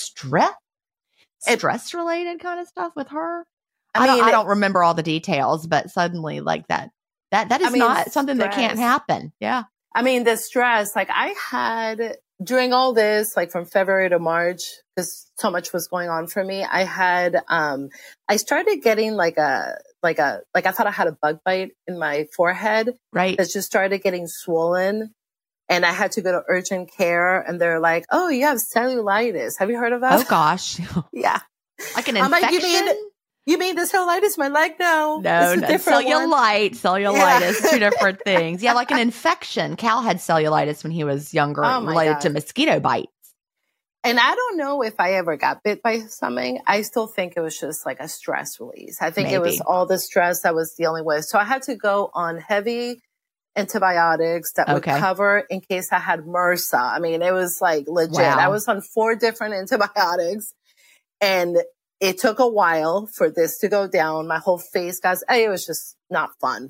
stress related kind of stuff with her. I don't remember all the details, but suddenly like that is not something that can't happen. Yeah. I mean, the stress, like I had during all this, like from February to March, because so much was going on for me, I had, I started getting like I thought I had a bug bite in my forehead. Right. That just started getting swollen. And I had to go to urgent care and they're like, oh, you have cellulitis. Have you heard of that? Oh gosh. Yeah. Like an infection? I'm like, you mean the cellulitis? My leg? No. No, cellulitis, two different things. Yeah, like an infection. Cal had cellulitis when he was younger related to mosquito bites. And I don't know if I ever got bit by something. I still think it was just like a stress release. I think it was all the stress I was dealing with. So I had to go on heavy antibiotics that would cover in case I had MRSA. I mean, it was like legit. Wow. I was on 4 different antibiotics and it took a while for this to go down. My whole face it was just not fun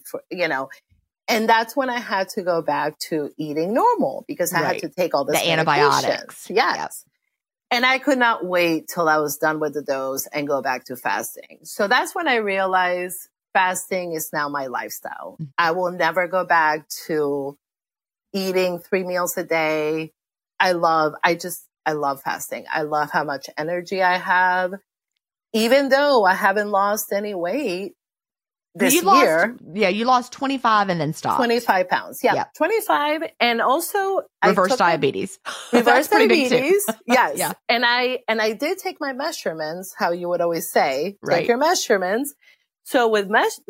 and that's when I had to go back to eating normal because I had to take all this antibiotics. Yes. Yep. And I could not wait till I was done with the dose and go back to fasting. So that's when I realized fasting is now my lifestyle. I will never go back to eating 3 meals a day. I love fasting. I love how much energy I have. Even though I haven't lost any weight this year. You lost 25 and then stopped. 25 pounds. Yeah. 25. And also reverse diabetes. Reverse diabetes. Yes. Yeah. And I did take my measurements, how you would always say, take your measurements. So with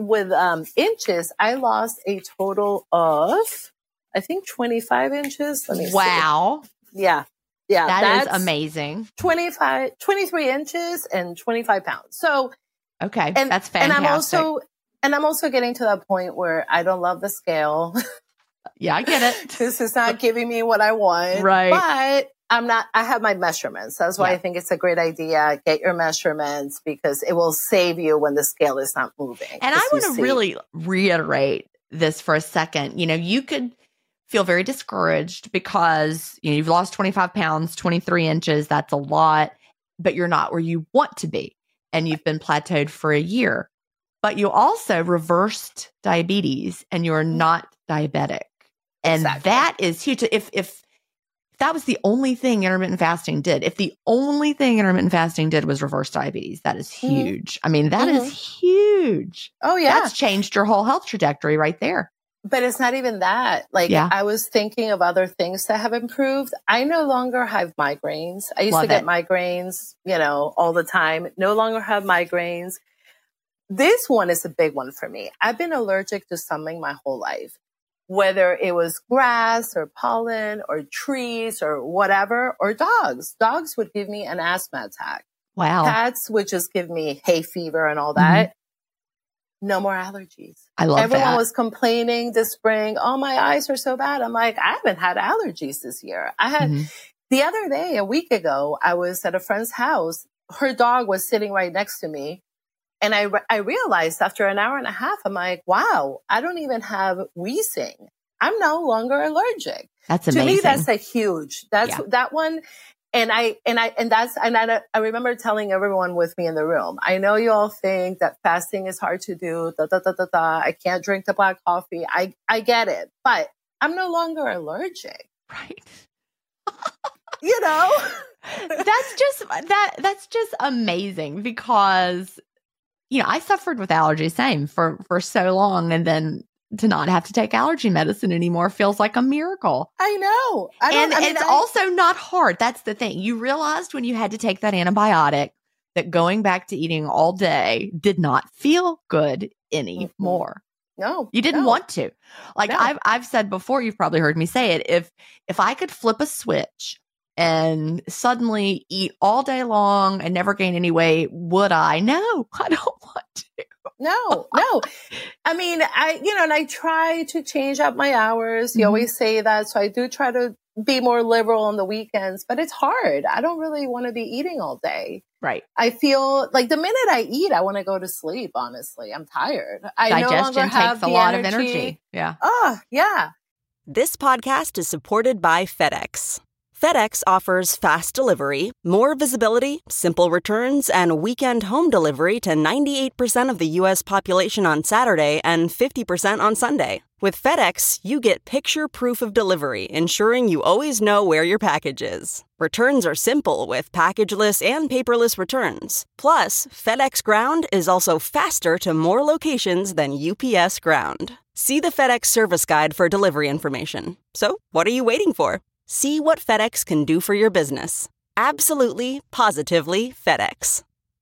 inches, I lost a total of, I think 25 inches. Let me see. Wow. Yeah. Yeah. That is amazing. 23 inches and 25 pounds. So, okay. That's fantastic. And I'm also getting to that point where I don't love the scale. Yeah, I get it. This is not giving me what I want. Right. But I have my measurements. That's why I think it's a great idea. Get your measurements because it will save you when the scale is not moving. And I want to really reiterate this for a second. You could feel very discouraged because you've lost 25 pounds, 23 inches. That's a lot, but you're not where you want to be. And you've been plateaued for a year, but you also reversed diabetes and you're not diabetic. And that is huge. If that was the only thing intermittent fasting did, if the only thing intermittent fasting did was reverse diabetes, that is huge. I mean, that is huge. Oh, yeah. That's changed your whole health trajectory right there. But it's not even that. Like, Yeah. I was thinking of other things that have improved. I no longer have migraines. I used to get migraines, all the time. No longer have migraines. This one is a big one for me. I've been allergic to something my whole life, whether it was grass or pollen or trees or whatever, or dogs. Dogs would give me an asthma attack. Wow. Cats would just give me hay fever and all that. No more allergies. I love Everyone that. was complaining this spring, oh, my eyes are so bad. I'm like, I haven't had allergies this year. I had the other day, a week ago, I was at a friend's house. Her dog was sitting right next to me. And I realized after an hour and a half, I'm like, wow, I don't even have wheezing. I'm no longer allergic. That's amazing. To me, that's a huge, that one. And I remember telling everyone with me in the room, I know you all think that fasting is hard to do. I can't drink the black coffee. I get it, but I'm no longer allergic. Right. That's just amazing because, I suffered with allergies, same for so long. And then to not have to take allergy medicine anymore feels like a miracle. I know. It's also not hard. That's the thing. You realized when you had to take that antibiotic that going back to eating all day did not feel good anymore. No. You didn't want to. Like I've said before, you've probably heard me say it. If I could flip a switch and suddenly eat all day long and never gain any weight, would I? No, I don't want to. No. I mean, and I try to change up my hours. You always say that. So I do try to be more liberal on the weekends, but it's hard. I don't really want to be eating all day. Right. I feel like the minute I eat, I want to go to sleep. Honestly, I'm tired. Digestion takes a lot of energy. Yeah. Oh, yeah. This podcast is supported by FedEx. FedEx offers fast delivery, more visibility, simple returns, and weekend home delivery to 98% of the U.S. population on Saturday and 50% on Sunday. With FedEx, you get picture proof of delivery, ensuring you always know where your package is. Returns are simple with packageless and paperless returns. Plus, FedEx Ground is also faster to more locations than UPS Ground. See the FedEx service guide for delivery information. So, what are you waiting for? See what FedEx can do for your business. Absolutely, positively FedEx.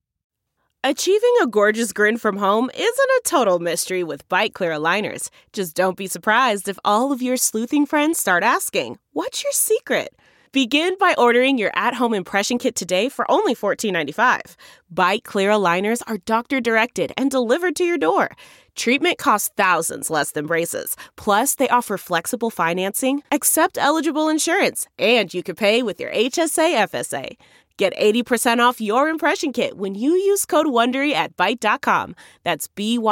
Achieving a gorgeous grin from home isn't a total mystery with Byte Clear aligners. Just don't be surprised if all of your sleuthing friends start asking, "What's your secret?" Begin by ordering your at-home impression kit today for only $14.95. Byte Clear aligners are doctor-directed and delivered to your door. Treatment costs thousands less than braces. Plus, they offer flexible financing, accept eligible insurance, and you can pay with your HSA FSA. Get 80% off your impression kit when you use code WONDERY at Byte.com. That's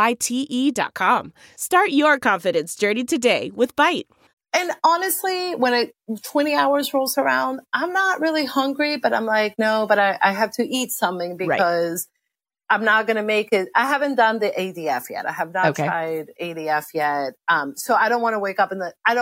BYTE.com. Start your confidence journey today with Byte. And honestly, when 20 hours rolls around, I'm not really hungry, but I'm like, no, but I have to eat something because I'm not going to make it. I haven't done the ADF yet. I have not tried ADF yet. So I don't want to wake up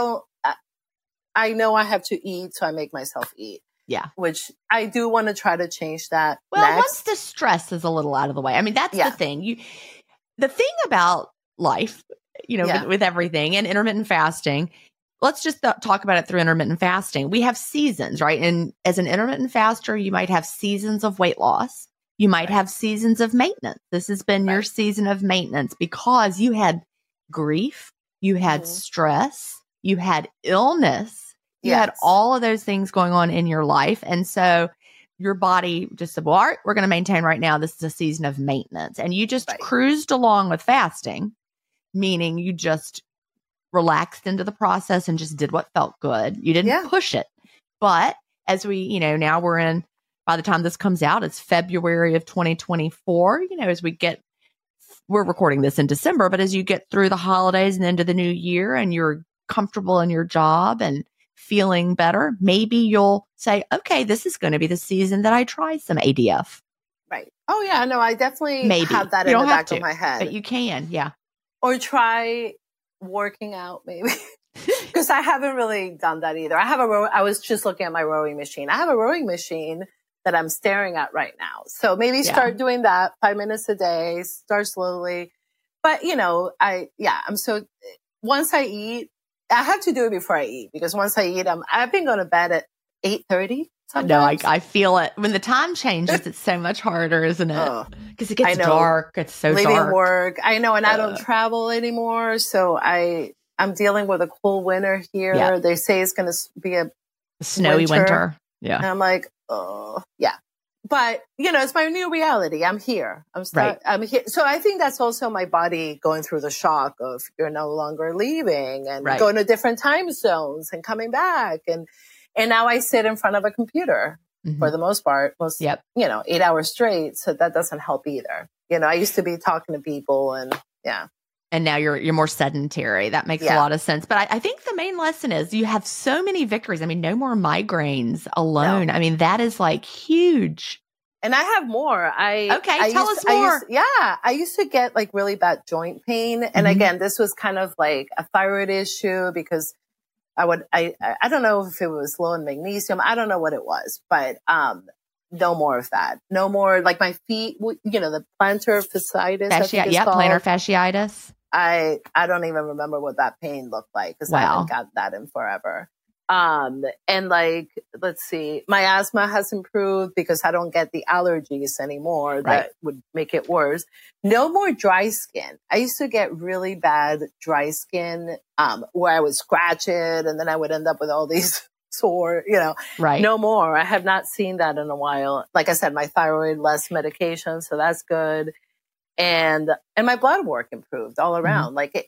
I know I have to eat, so I make myself eat. Yeah. Which I do want to try to change that. Well, next. Once the stress is a little out of the way. I mean, that's the thing. The thing about life, with everything and intermittent fasting, let's just talk about it through intermittent fasting. We have seasons, right? And as an intermittent faster, you might have seasons of weight loss. You might have seasons of maintenance. This has been your season of maintenance because you had grief, you had stress, you had illness, you had all of those things going on in your life. And so your body just said, well, all right, we're going to maintain right now. This is a season of maintenance. And you just cruised along with fasting, meaning you just relaxed into the process and just did what felt good. You didn't push it. But as we, now we're in, by the time this comes out, it's February of 2024. As we're recording this in December, but as you get through the holidays and into the new year and you're comfortable in your job and feeling better, maybe you'll say, okay, this is going to be the season that I try some ADF. Right. Oh, yeah. No, I definitely have that in the back of my head. But you can, Or try working out, maybe. Because I haven't really done that either. I was just looking at my rowing machine. I have a rowing machine that I'm staring at right now. So maybe start doing that 5 minutes a day, start slowly. But, once I eat, I have to do it before I eat because once I eat, I've been going to bed at 8:30. No, I feel it. When the time changes, it's so much harder, isn't it? Because it gets dark. It's so Leaving dark. work. I know. And I don't travel anymore. So I'm dealing with a cool winter here. Yeah. They say it's going to be a snowy winter. Yeah. And I'm like, oh, yeah. But, it's my new reality. I'm here. I'm here. So I think that's also my body going through the shock of you're no longer leaving and going to different time zones and coming back. And now I sit in front of a computer for the most part, 8 hours straight. So that doesn't help either. I used to be talking to people and And now you're more sedentary. That makes a lot of sense. But I think the main lesson is you have so many victories. I mean, no more migraines alone. No. I mean, that is like huge. And I have more. Tell us more. I used to get like really bad joint pain. And again, this was kind of like a thyroid issue because I don't know if it was low in magnesium. I don't know what it was, but no more of that. No more like my feet, the plantar fasciitis. Plantar fasciitis. I don't even remember what that pain looked like because I haven't got that in forever. And like, let's see, my asthma has improved because I don't get the allergies anymore that would make it worse. No more dry skin. I used to get really bad dry skin, where I would scratch it and then I would end up with all these sore, no more. I have not seen that in a while. Like I said, my thyroid, less medication. So that's good. And my blood work improved all around. Like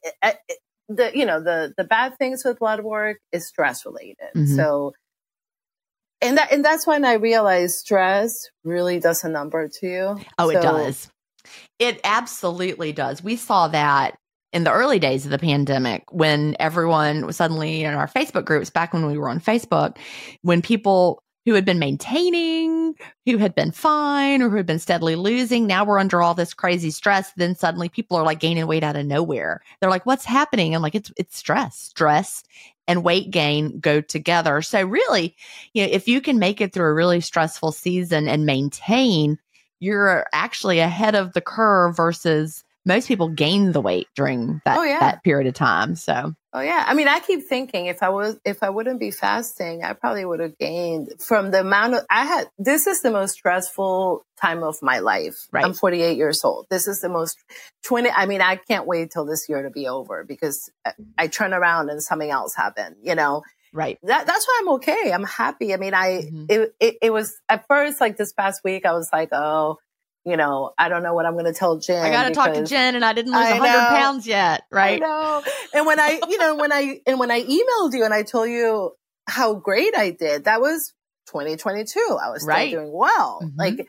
the bad things with blood work is stress related. So, and that's when I realized stress really does a number to you. It does. It absolutely does. We saw that in the early days of the pandemic when everyone was suddenly in our Facebook groups back when we were on Facebook, when people who had been maintaining, who had been fine, or who had been steadily losing. Now we're under all this crazy stress. Then suddenly people are like gaining weight out of nowhere. They're like, what's happening? I'm like, it's stress. Stress and weight gain go together. So really, if you can make it through a really stressful season and maintain, you're actually ahead of the curve versus most people gain the weight during that period of time. So. Oh yeah. I mean, I keep thinking if I wouldn't be fasting, I probably would have gained from the amount of this is the most stressful time of my life. Right. I'm 48 years old. This is the most I can't wait till this year to be over because I turn around and something else happened, Right. That's why I'm okay. I'm happy. I mean, it was at first like this past week, I was like, oh, I don't know what I'm going to tell Jen. I got to talk to Jen and I didn't lose 100 pounds yet. Right. I know. And when I emailed you and I told you how great I did, that was 2022. I was still doing well.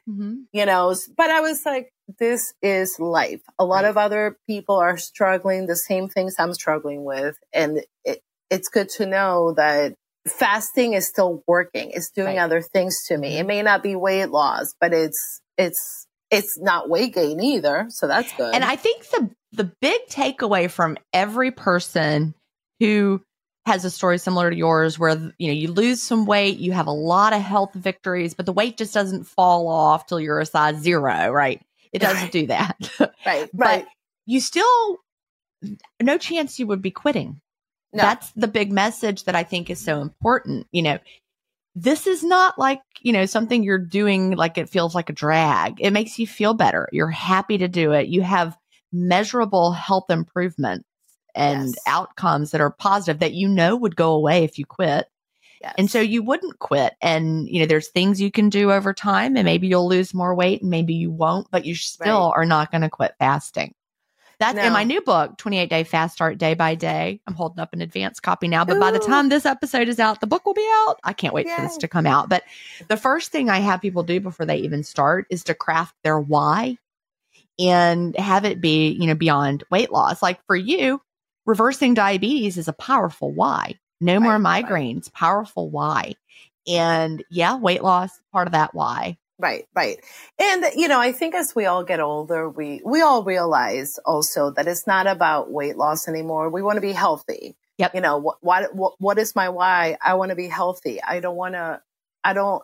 But I was like, this is life. A lot of other people are struggling the same things I'm struggling with. And it's good to know that fasting is still working. It's doing other things to me. It may not be weight loss, but it's not weight gain either. So that's good. And I think the big takeaway from every person who has a story similar to yours where, you lose some weight, you have a lot of health victories, but the weight just doesn't fall off till you're a size 0, right? It doesn't do that. Right. But you still, no chance you would be quitting. No. That's the big message that I think is so important. This is not like, something you're doing like it feels like a drag. It makes you feel better. You're happy to do it. You have measurable health improvements and outcomes that are positive that would go away if you quit. Yes. And so you wouldn't quit. And, there's things you can do over time and maybe you'll lose more weight and maybe you won't, but you still are not going to quit fasting. That's in my new book, 28-Day Fast Start Day by Day. I'm holding up an advanced copy now, but by the time this episode is out, the book will be out. I can't wait for this to come out. But the first thing I have people do before they even start is to craft their why and have it be, beyond weight loss. Like for you, reversing diabetes is a powerful why. No more migraines, powerful why. And weight loss, part of that why. Right. And, I think as we all get older, we all realize also that it's not about weight loss anymore. We want to be healthy. Yep. What is my why? I want to be healthy. I don't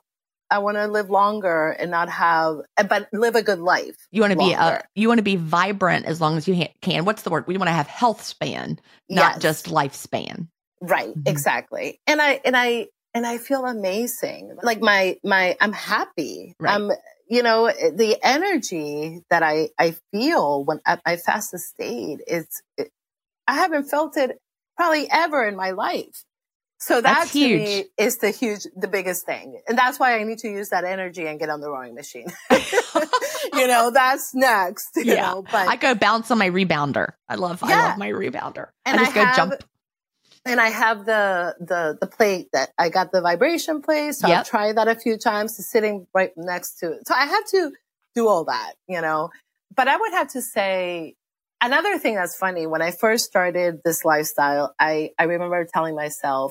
live longer and not have, but live a good life. You want to be, longer. you want to be vibrant as long as you can. What's the word? We want to have health span, not Yes. just lifespan. Right. Mhm. Exactly. And I feel amazing. Like I'm happy. Right. The energy that I feel when at my fastest state I haven't felt it probably ever in my life. So That's to huge. me is the biggest thing. And that's why I need to use that energy and get on the rowing machine. That's next, Yeah. but I go bounce on my rebounder. I love my rebounder. And I just go jump. And I have the plate that I got, the vibration plate. So Yep. I've tried that a few times, sitting right next to it. So I have to do all that, but I would have to say another thing that's funny. When I first started this lifestyle, I remember telling myself,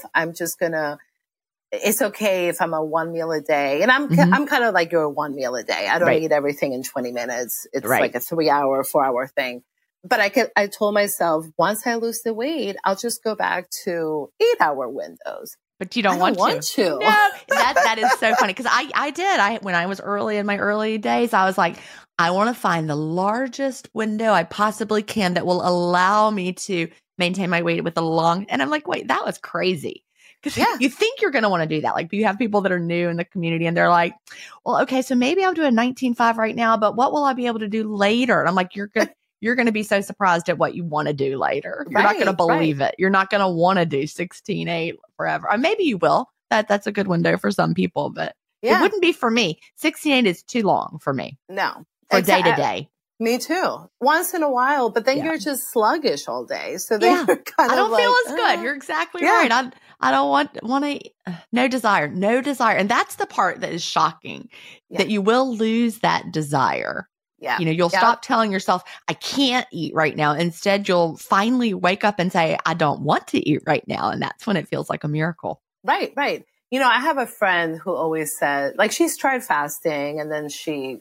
it's okay if I'm a one meal a day. And I'm kind of like your one meal a day. I don't Right. eat everything in 20 minutes. It's Right. like a 3-hour, 4-hour thing. But I told myself, once I lose the weight, I'll just go back to 8-hour windows. But you don't I don't want to. to. No, that is so funny. Cause I did. When I was in my early days, I was like, I want to find the largest window I possibly can that will allow me to maintain my weight with the long. And I'm like, wait, that was crazy. Cause you think you're going to want to do that. Like you have people that are new in the community and they're like, well, okay, so maybe I'll do a 19.5 right now, but what will I be able to do later? And I'm like, you're going to be so surprised at what you want to do later. You're not going to believe it. You're not going to want to do 16.8 forever. Or maybe you will. That's a good window for some people, but it wouldn't be for me. 16.8 is too long for me. No. For day to day. Me too. Once in a while, but then you're just sluggish all day. So then you're kind I of don't feel as good. You're exactly right. I don't want to, no desire. And that's the part that is shocking, that you will lose that desire. Yeah. You'll stop telling yourself, I can't eat right now. Instead, you'll finally wake up and say, I don't want to eat right now. And that's when it feels like a miracle. Right, right. I have a friend who always said, like, she's tried fasting and then she,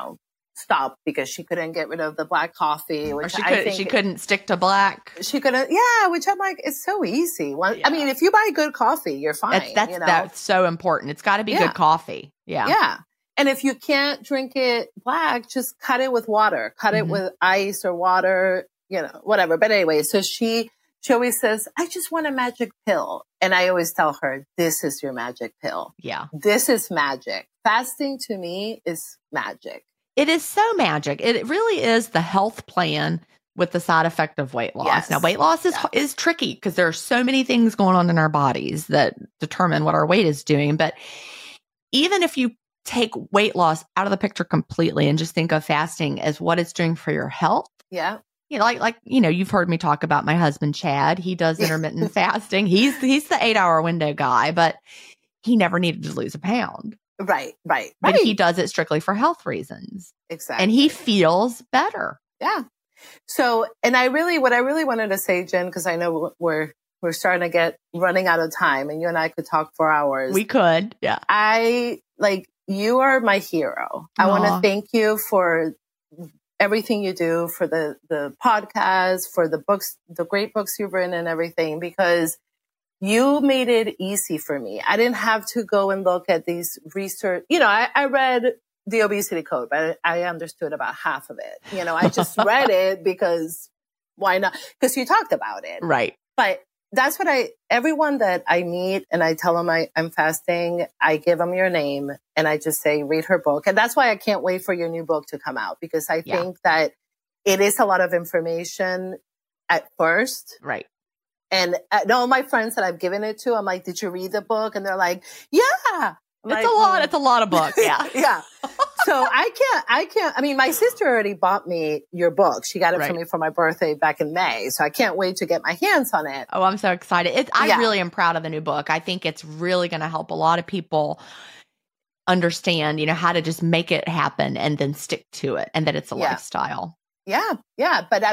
stopped because she couldn't get rid of the black coffee. Which she couldn't stick to black. She couldn't. Yeah, which I'm like, it's so easy. I mean, if you buy good coffee, you're fine. That's so important. It's got to be good coffee. Yeah. Yeah. And if you can't drink it black, just cut it with water. Cut it with ice or water, whatever. But anyway, so she always says, I just want a magic pill. And I always tell her, this is your magic pill. Yeah. This is magic. Fasting to me is magic. It is so magic. It really is the health plan with the side effect of weight loss. Yes. Now, weight loss is tricky because there are so many things going on in our bodies that determine what our weight is doing. But even if you take weight loss out of the picture completely and just think of fasting as what it's doing for your health. Yeah. You've heard me talk about my husband, Chad. He does intermittent fasting. He's the 8-hour window guy, but he never needed to lose a pound. Right. But he does it strictly for health reasons. Exactly. And he feels better. Yeah. So, and what I really wanted to say, Jen, because I know we're starting to get running out of time and you and I could talk for hours. We could. Yeah. You are my hero. I want to thank you for everything you do, for the podcast, for the books, the great books you've written and everything, because you made it easy for me. I didn't have to go and look at these research. I read the obesity code, but I understood about half of it. I just read it because why not? Because you talked about it. Right. But that's what everyone that I meet and I tell them I'm fasting, I give them your name and I just say, read her book. And that's why I can't wait for your new book to come out, because I think that it is a lot of information at first. Right. And all my friends that I've given it to, I'm like, did you read the book? And they're like, yeah. It's a lot of books. Yeah. Yeah. So I can't, my sister already bought me your book. She got it for me for my birthday back in May. So I can't wait to get my hands on it. Oh, I'm so excited. I really am proud of the new book. I think it's really going to help a lot of people understand, how to just make it happen and then stick to it, and that it's a lifestyle. Yeah. Yeah. But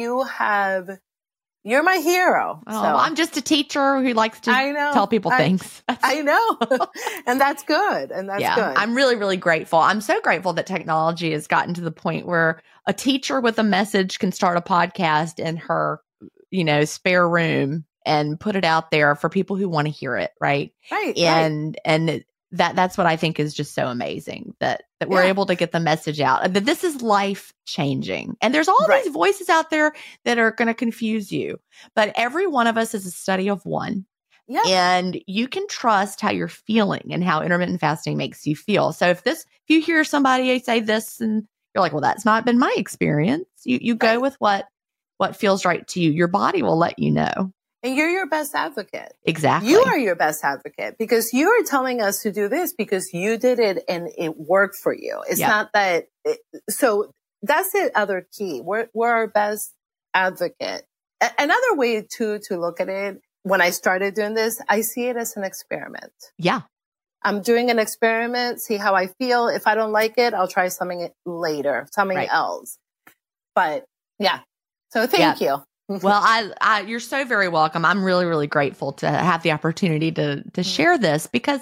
you're my hero. Oh, so. I'm just a teacher who likes to tell people things. I know. And that's good. And that's good. I'm really, really grateful. I'm so grateful that technology has gotten to the point where a teacher with a message can start a podcast in her, spare room and put it out there for people who want to hear it. Right. Right. And that's what I think is just so amazing that we're able to get the message out that this is life changing. And there's all these voices out there that are going to confuse you, but every one of us is a study of one. Yeah. And you can trust how you're feeling and how intermittent fasting makes you feel. So if you hear somebody say this and you're like, well, that's not been my experience. You go with what feels right to you. Your body will let you know. And you're your best advocate. Exactly. You are your best advocate because you are telling us to do this because you did it and it worked for you. It's not that. So that's the other key. We're our best advocate. Another way to look at it, when I started doing this, I see it as an experiment. Yeah. I'm doing an experiment, see how I feel. If I don't like it, I'll try something later, something else. But yeah. So thank you. Well, you're so very welcome. I'm really, really grateful to have the opportunity to share this because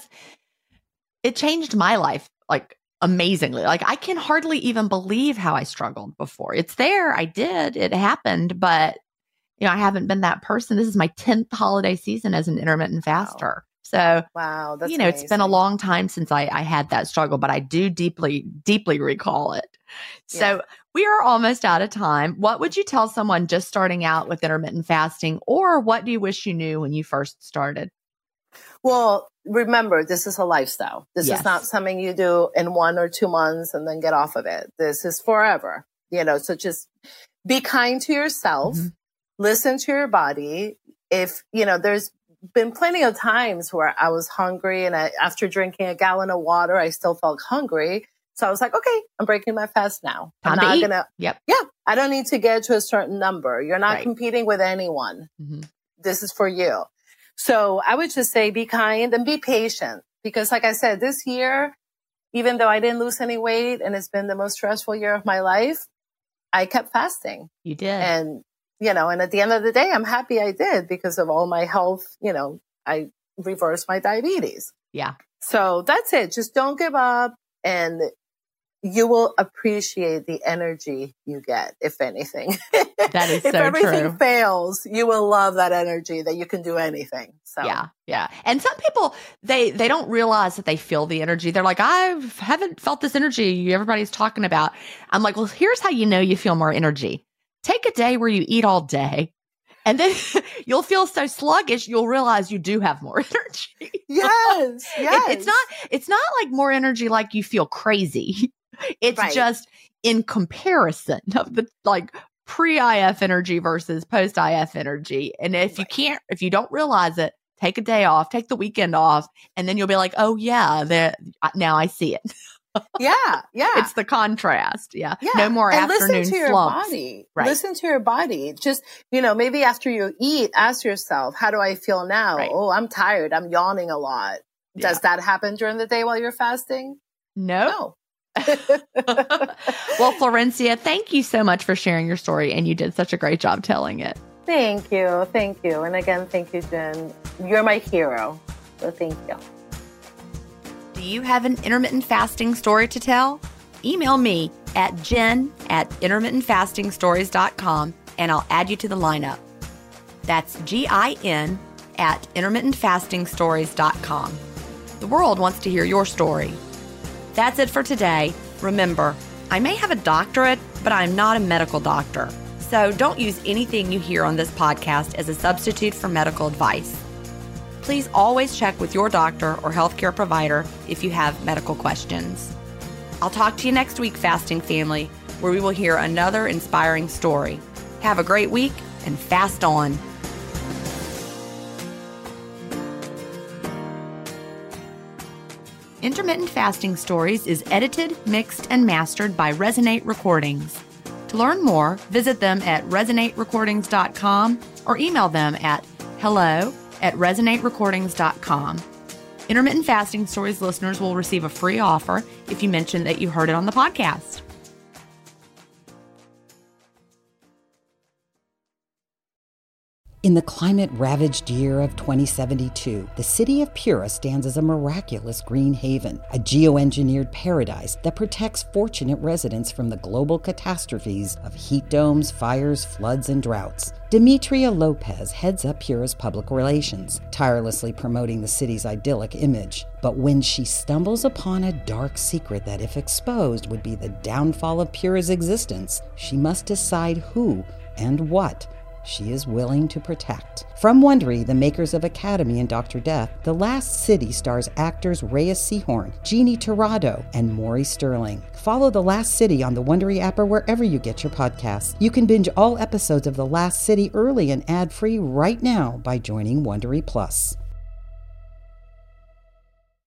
it changed my life like amazingly. Like I can hardly even believe how I struggled before. It's there. I did. It happened, but I haven't been that person. This is my 10th holiday season as an intermittent faster. So, wow, that's amazing. It's been a long time since I had that struggle, but I do deeply, deeply recall it. So we are almost out of time. What would you tell someone just starting out with intermittent fasting, or what do you wish you knew when you first started? Well, remember, this is a lifestyle. This is not something you do in 1 or 2 months and then get off of it. This is forever, so just be kind to yourself, listen to your body. If, there's been plenty of times where I was hungry and after drinking a gallon of water, I still felt hungry. So I was like, okay, I'm breaking my fast now. I'm not going to, I don't need to get to a certain number. You're not competing with anyone. This is for you. So I would just say be kind and be patient because like I said, this year, even though I didn't lose any weight and it's been the most stressful year of my life, I kept fasting. You did. And and at the end of the day, I'm happy I did because of all my health. I reversed my diabetes. Yeah. So that's it. Just don't give up and you will appreciate the energy you get, if anything. That is if so everything true. fails, you will love that energy that you can do anything. So Yeah. And some people, they don't realize that they feel the energy. They're like, I haven't felt this energy everybody's talking about. I'm like, well, here's how you know you feel more energy. Take a day where you eat all day. And then you'll feel so sluggish, you'll realize you do have more energy. Yes. It's not like more energy like you feel crazy. It's just in comparison of the like pre-IF energy versus post-IF energy. And if you don't realize it, take a day off, take the weekend off, and then you'll be like, oh yeah, now I see it. Yeah. It's the contrast. Yeah. No more and afternoon listen to your slumps. body. Right. Listen to your body. Just, maybe after you eat, ask yourself, how do I feel now? Right. Oh, I'm tired. I'm yawning a lot. Yeah. Does that happen during the day while you're fasting? No. Well, Florencia, thank you so much for sharing your story, and you did such a great job telling it. Thank you. And again, thank you, Jen. You're my hero. So thank you. Do you have an intermittent fasting story to tell? Email me at jen@intermittentfastingstories.com and I'll add you to the lineup. That's GIN@intermittentfastingstories.com. The world wants to hear your story. That's it for today. Remember, I may have a doctorate, but I'm not a medical doctor. So don't use anything you hear on this podcast as a substitute for medical advice. Please always check with your doctor or healthcare provider if you have medical questions. I'll talk to you next week, Fasting Family, where we will hear another inspiring story. Have a great week and fast on. Intermittent Fasting Stories is edited, mixed, and mastered by Resonate Recordings. To learn more, visit them at resonaterecordings.com or email them at hello@resonaterecordings.com. Intermittent Fasting Stories listeners will receive a free offer if you mention that you heard it on the podcast. In the climate-ravaged year of 2072, the city of Pura stands as a miraculous green haven, a geoengineered paradise that protects fortunate residents from the global catastrophes of heat domes, fires, floods, and droughts. Demetria Lopez heads up Pura's public relations, tirelessly promoting the city's idyllic image. But when she stumbles upon a dark secret that, if exposed, would be the downfall of Pura's existence, she must decide who and what she is willing to protect. From Wondery, the makers of Academy and Dr. Death, The Last City stars actors Reyes Sehorn, Jeannie Tirado, and Maury Sterling. Follow The Last City on the Wondery app or wherever you get your podcasts. You can binge all episodes of The Last City early and ad-free right now by joining Wondery Plus.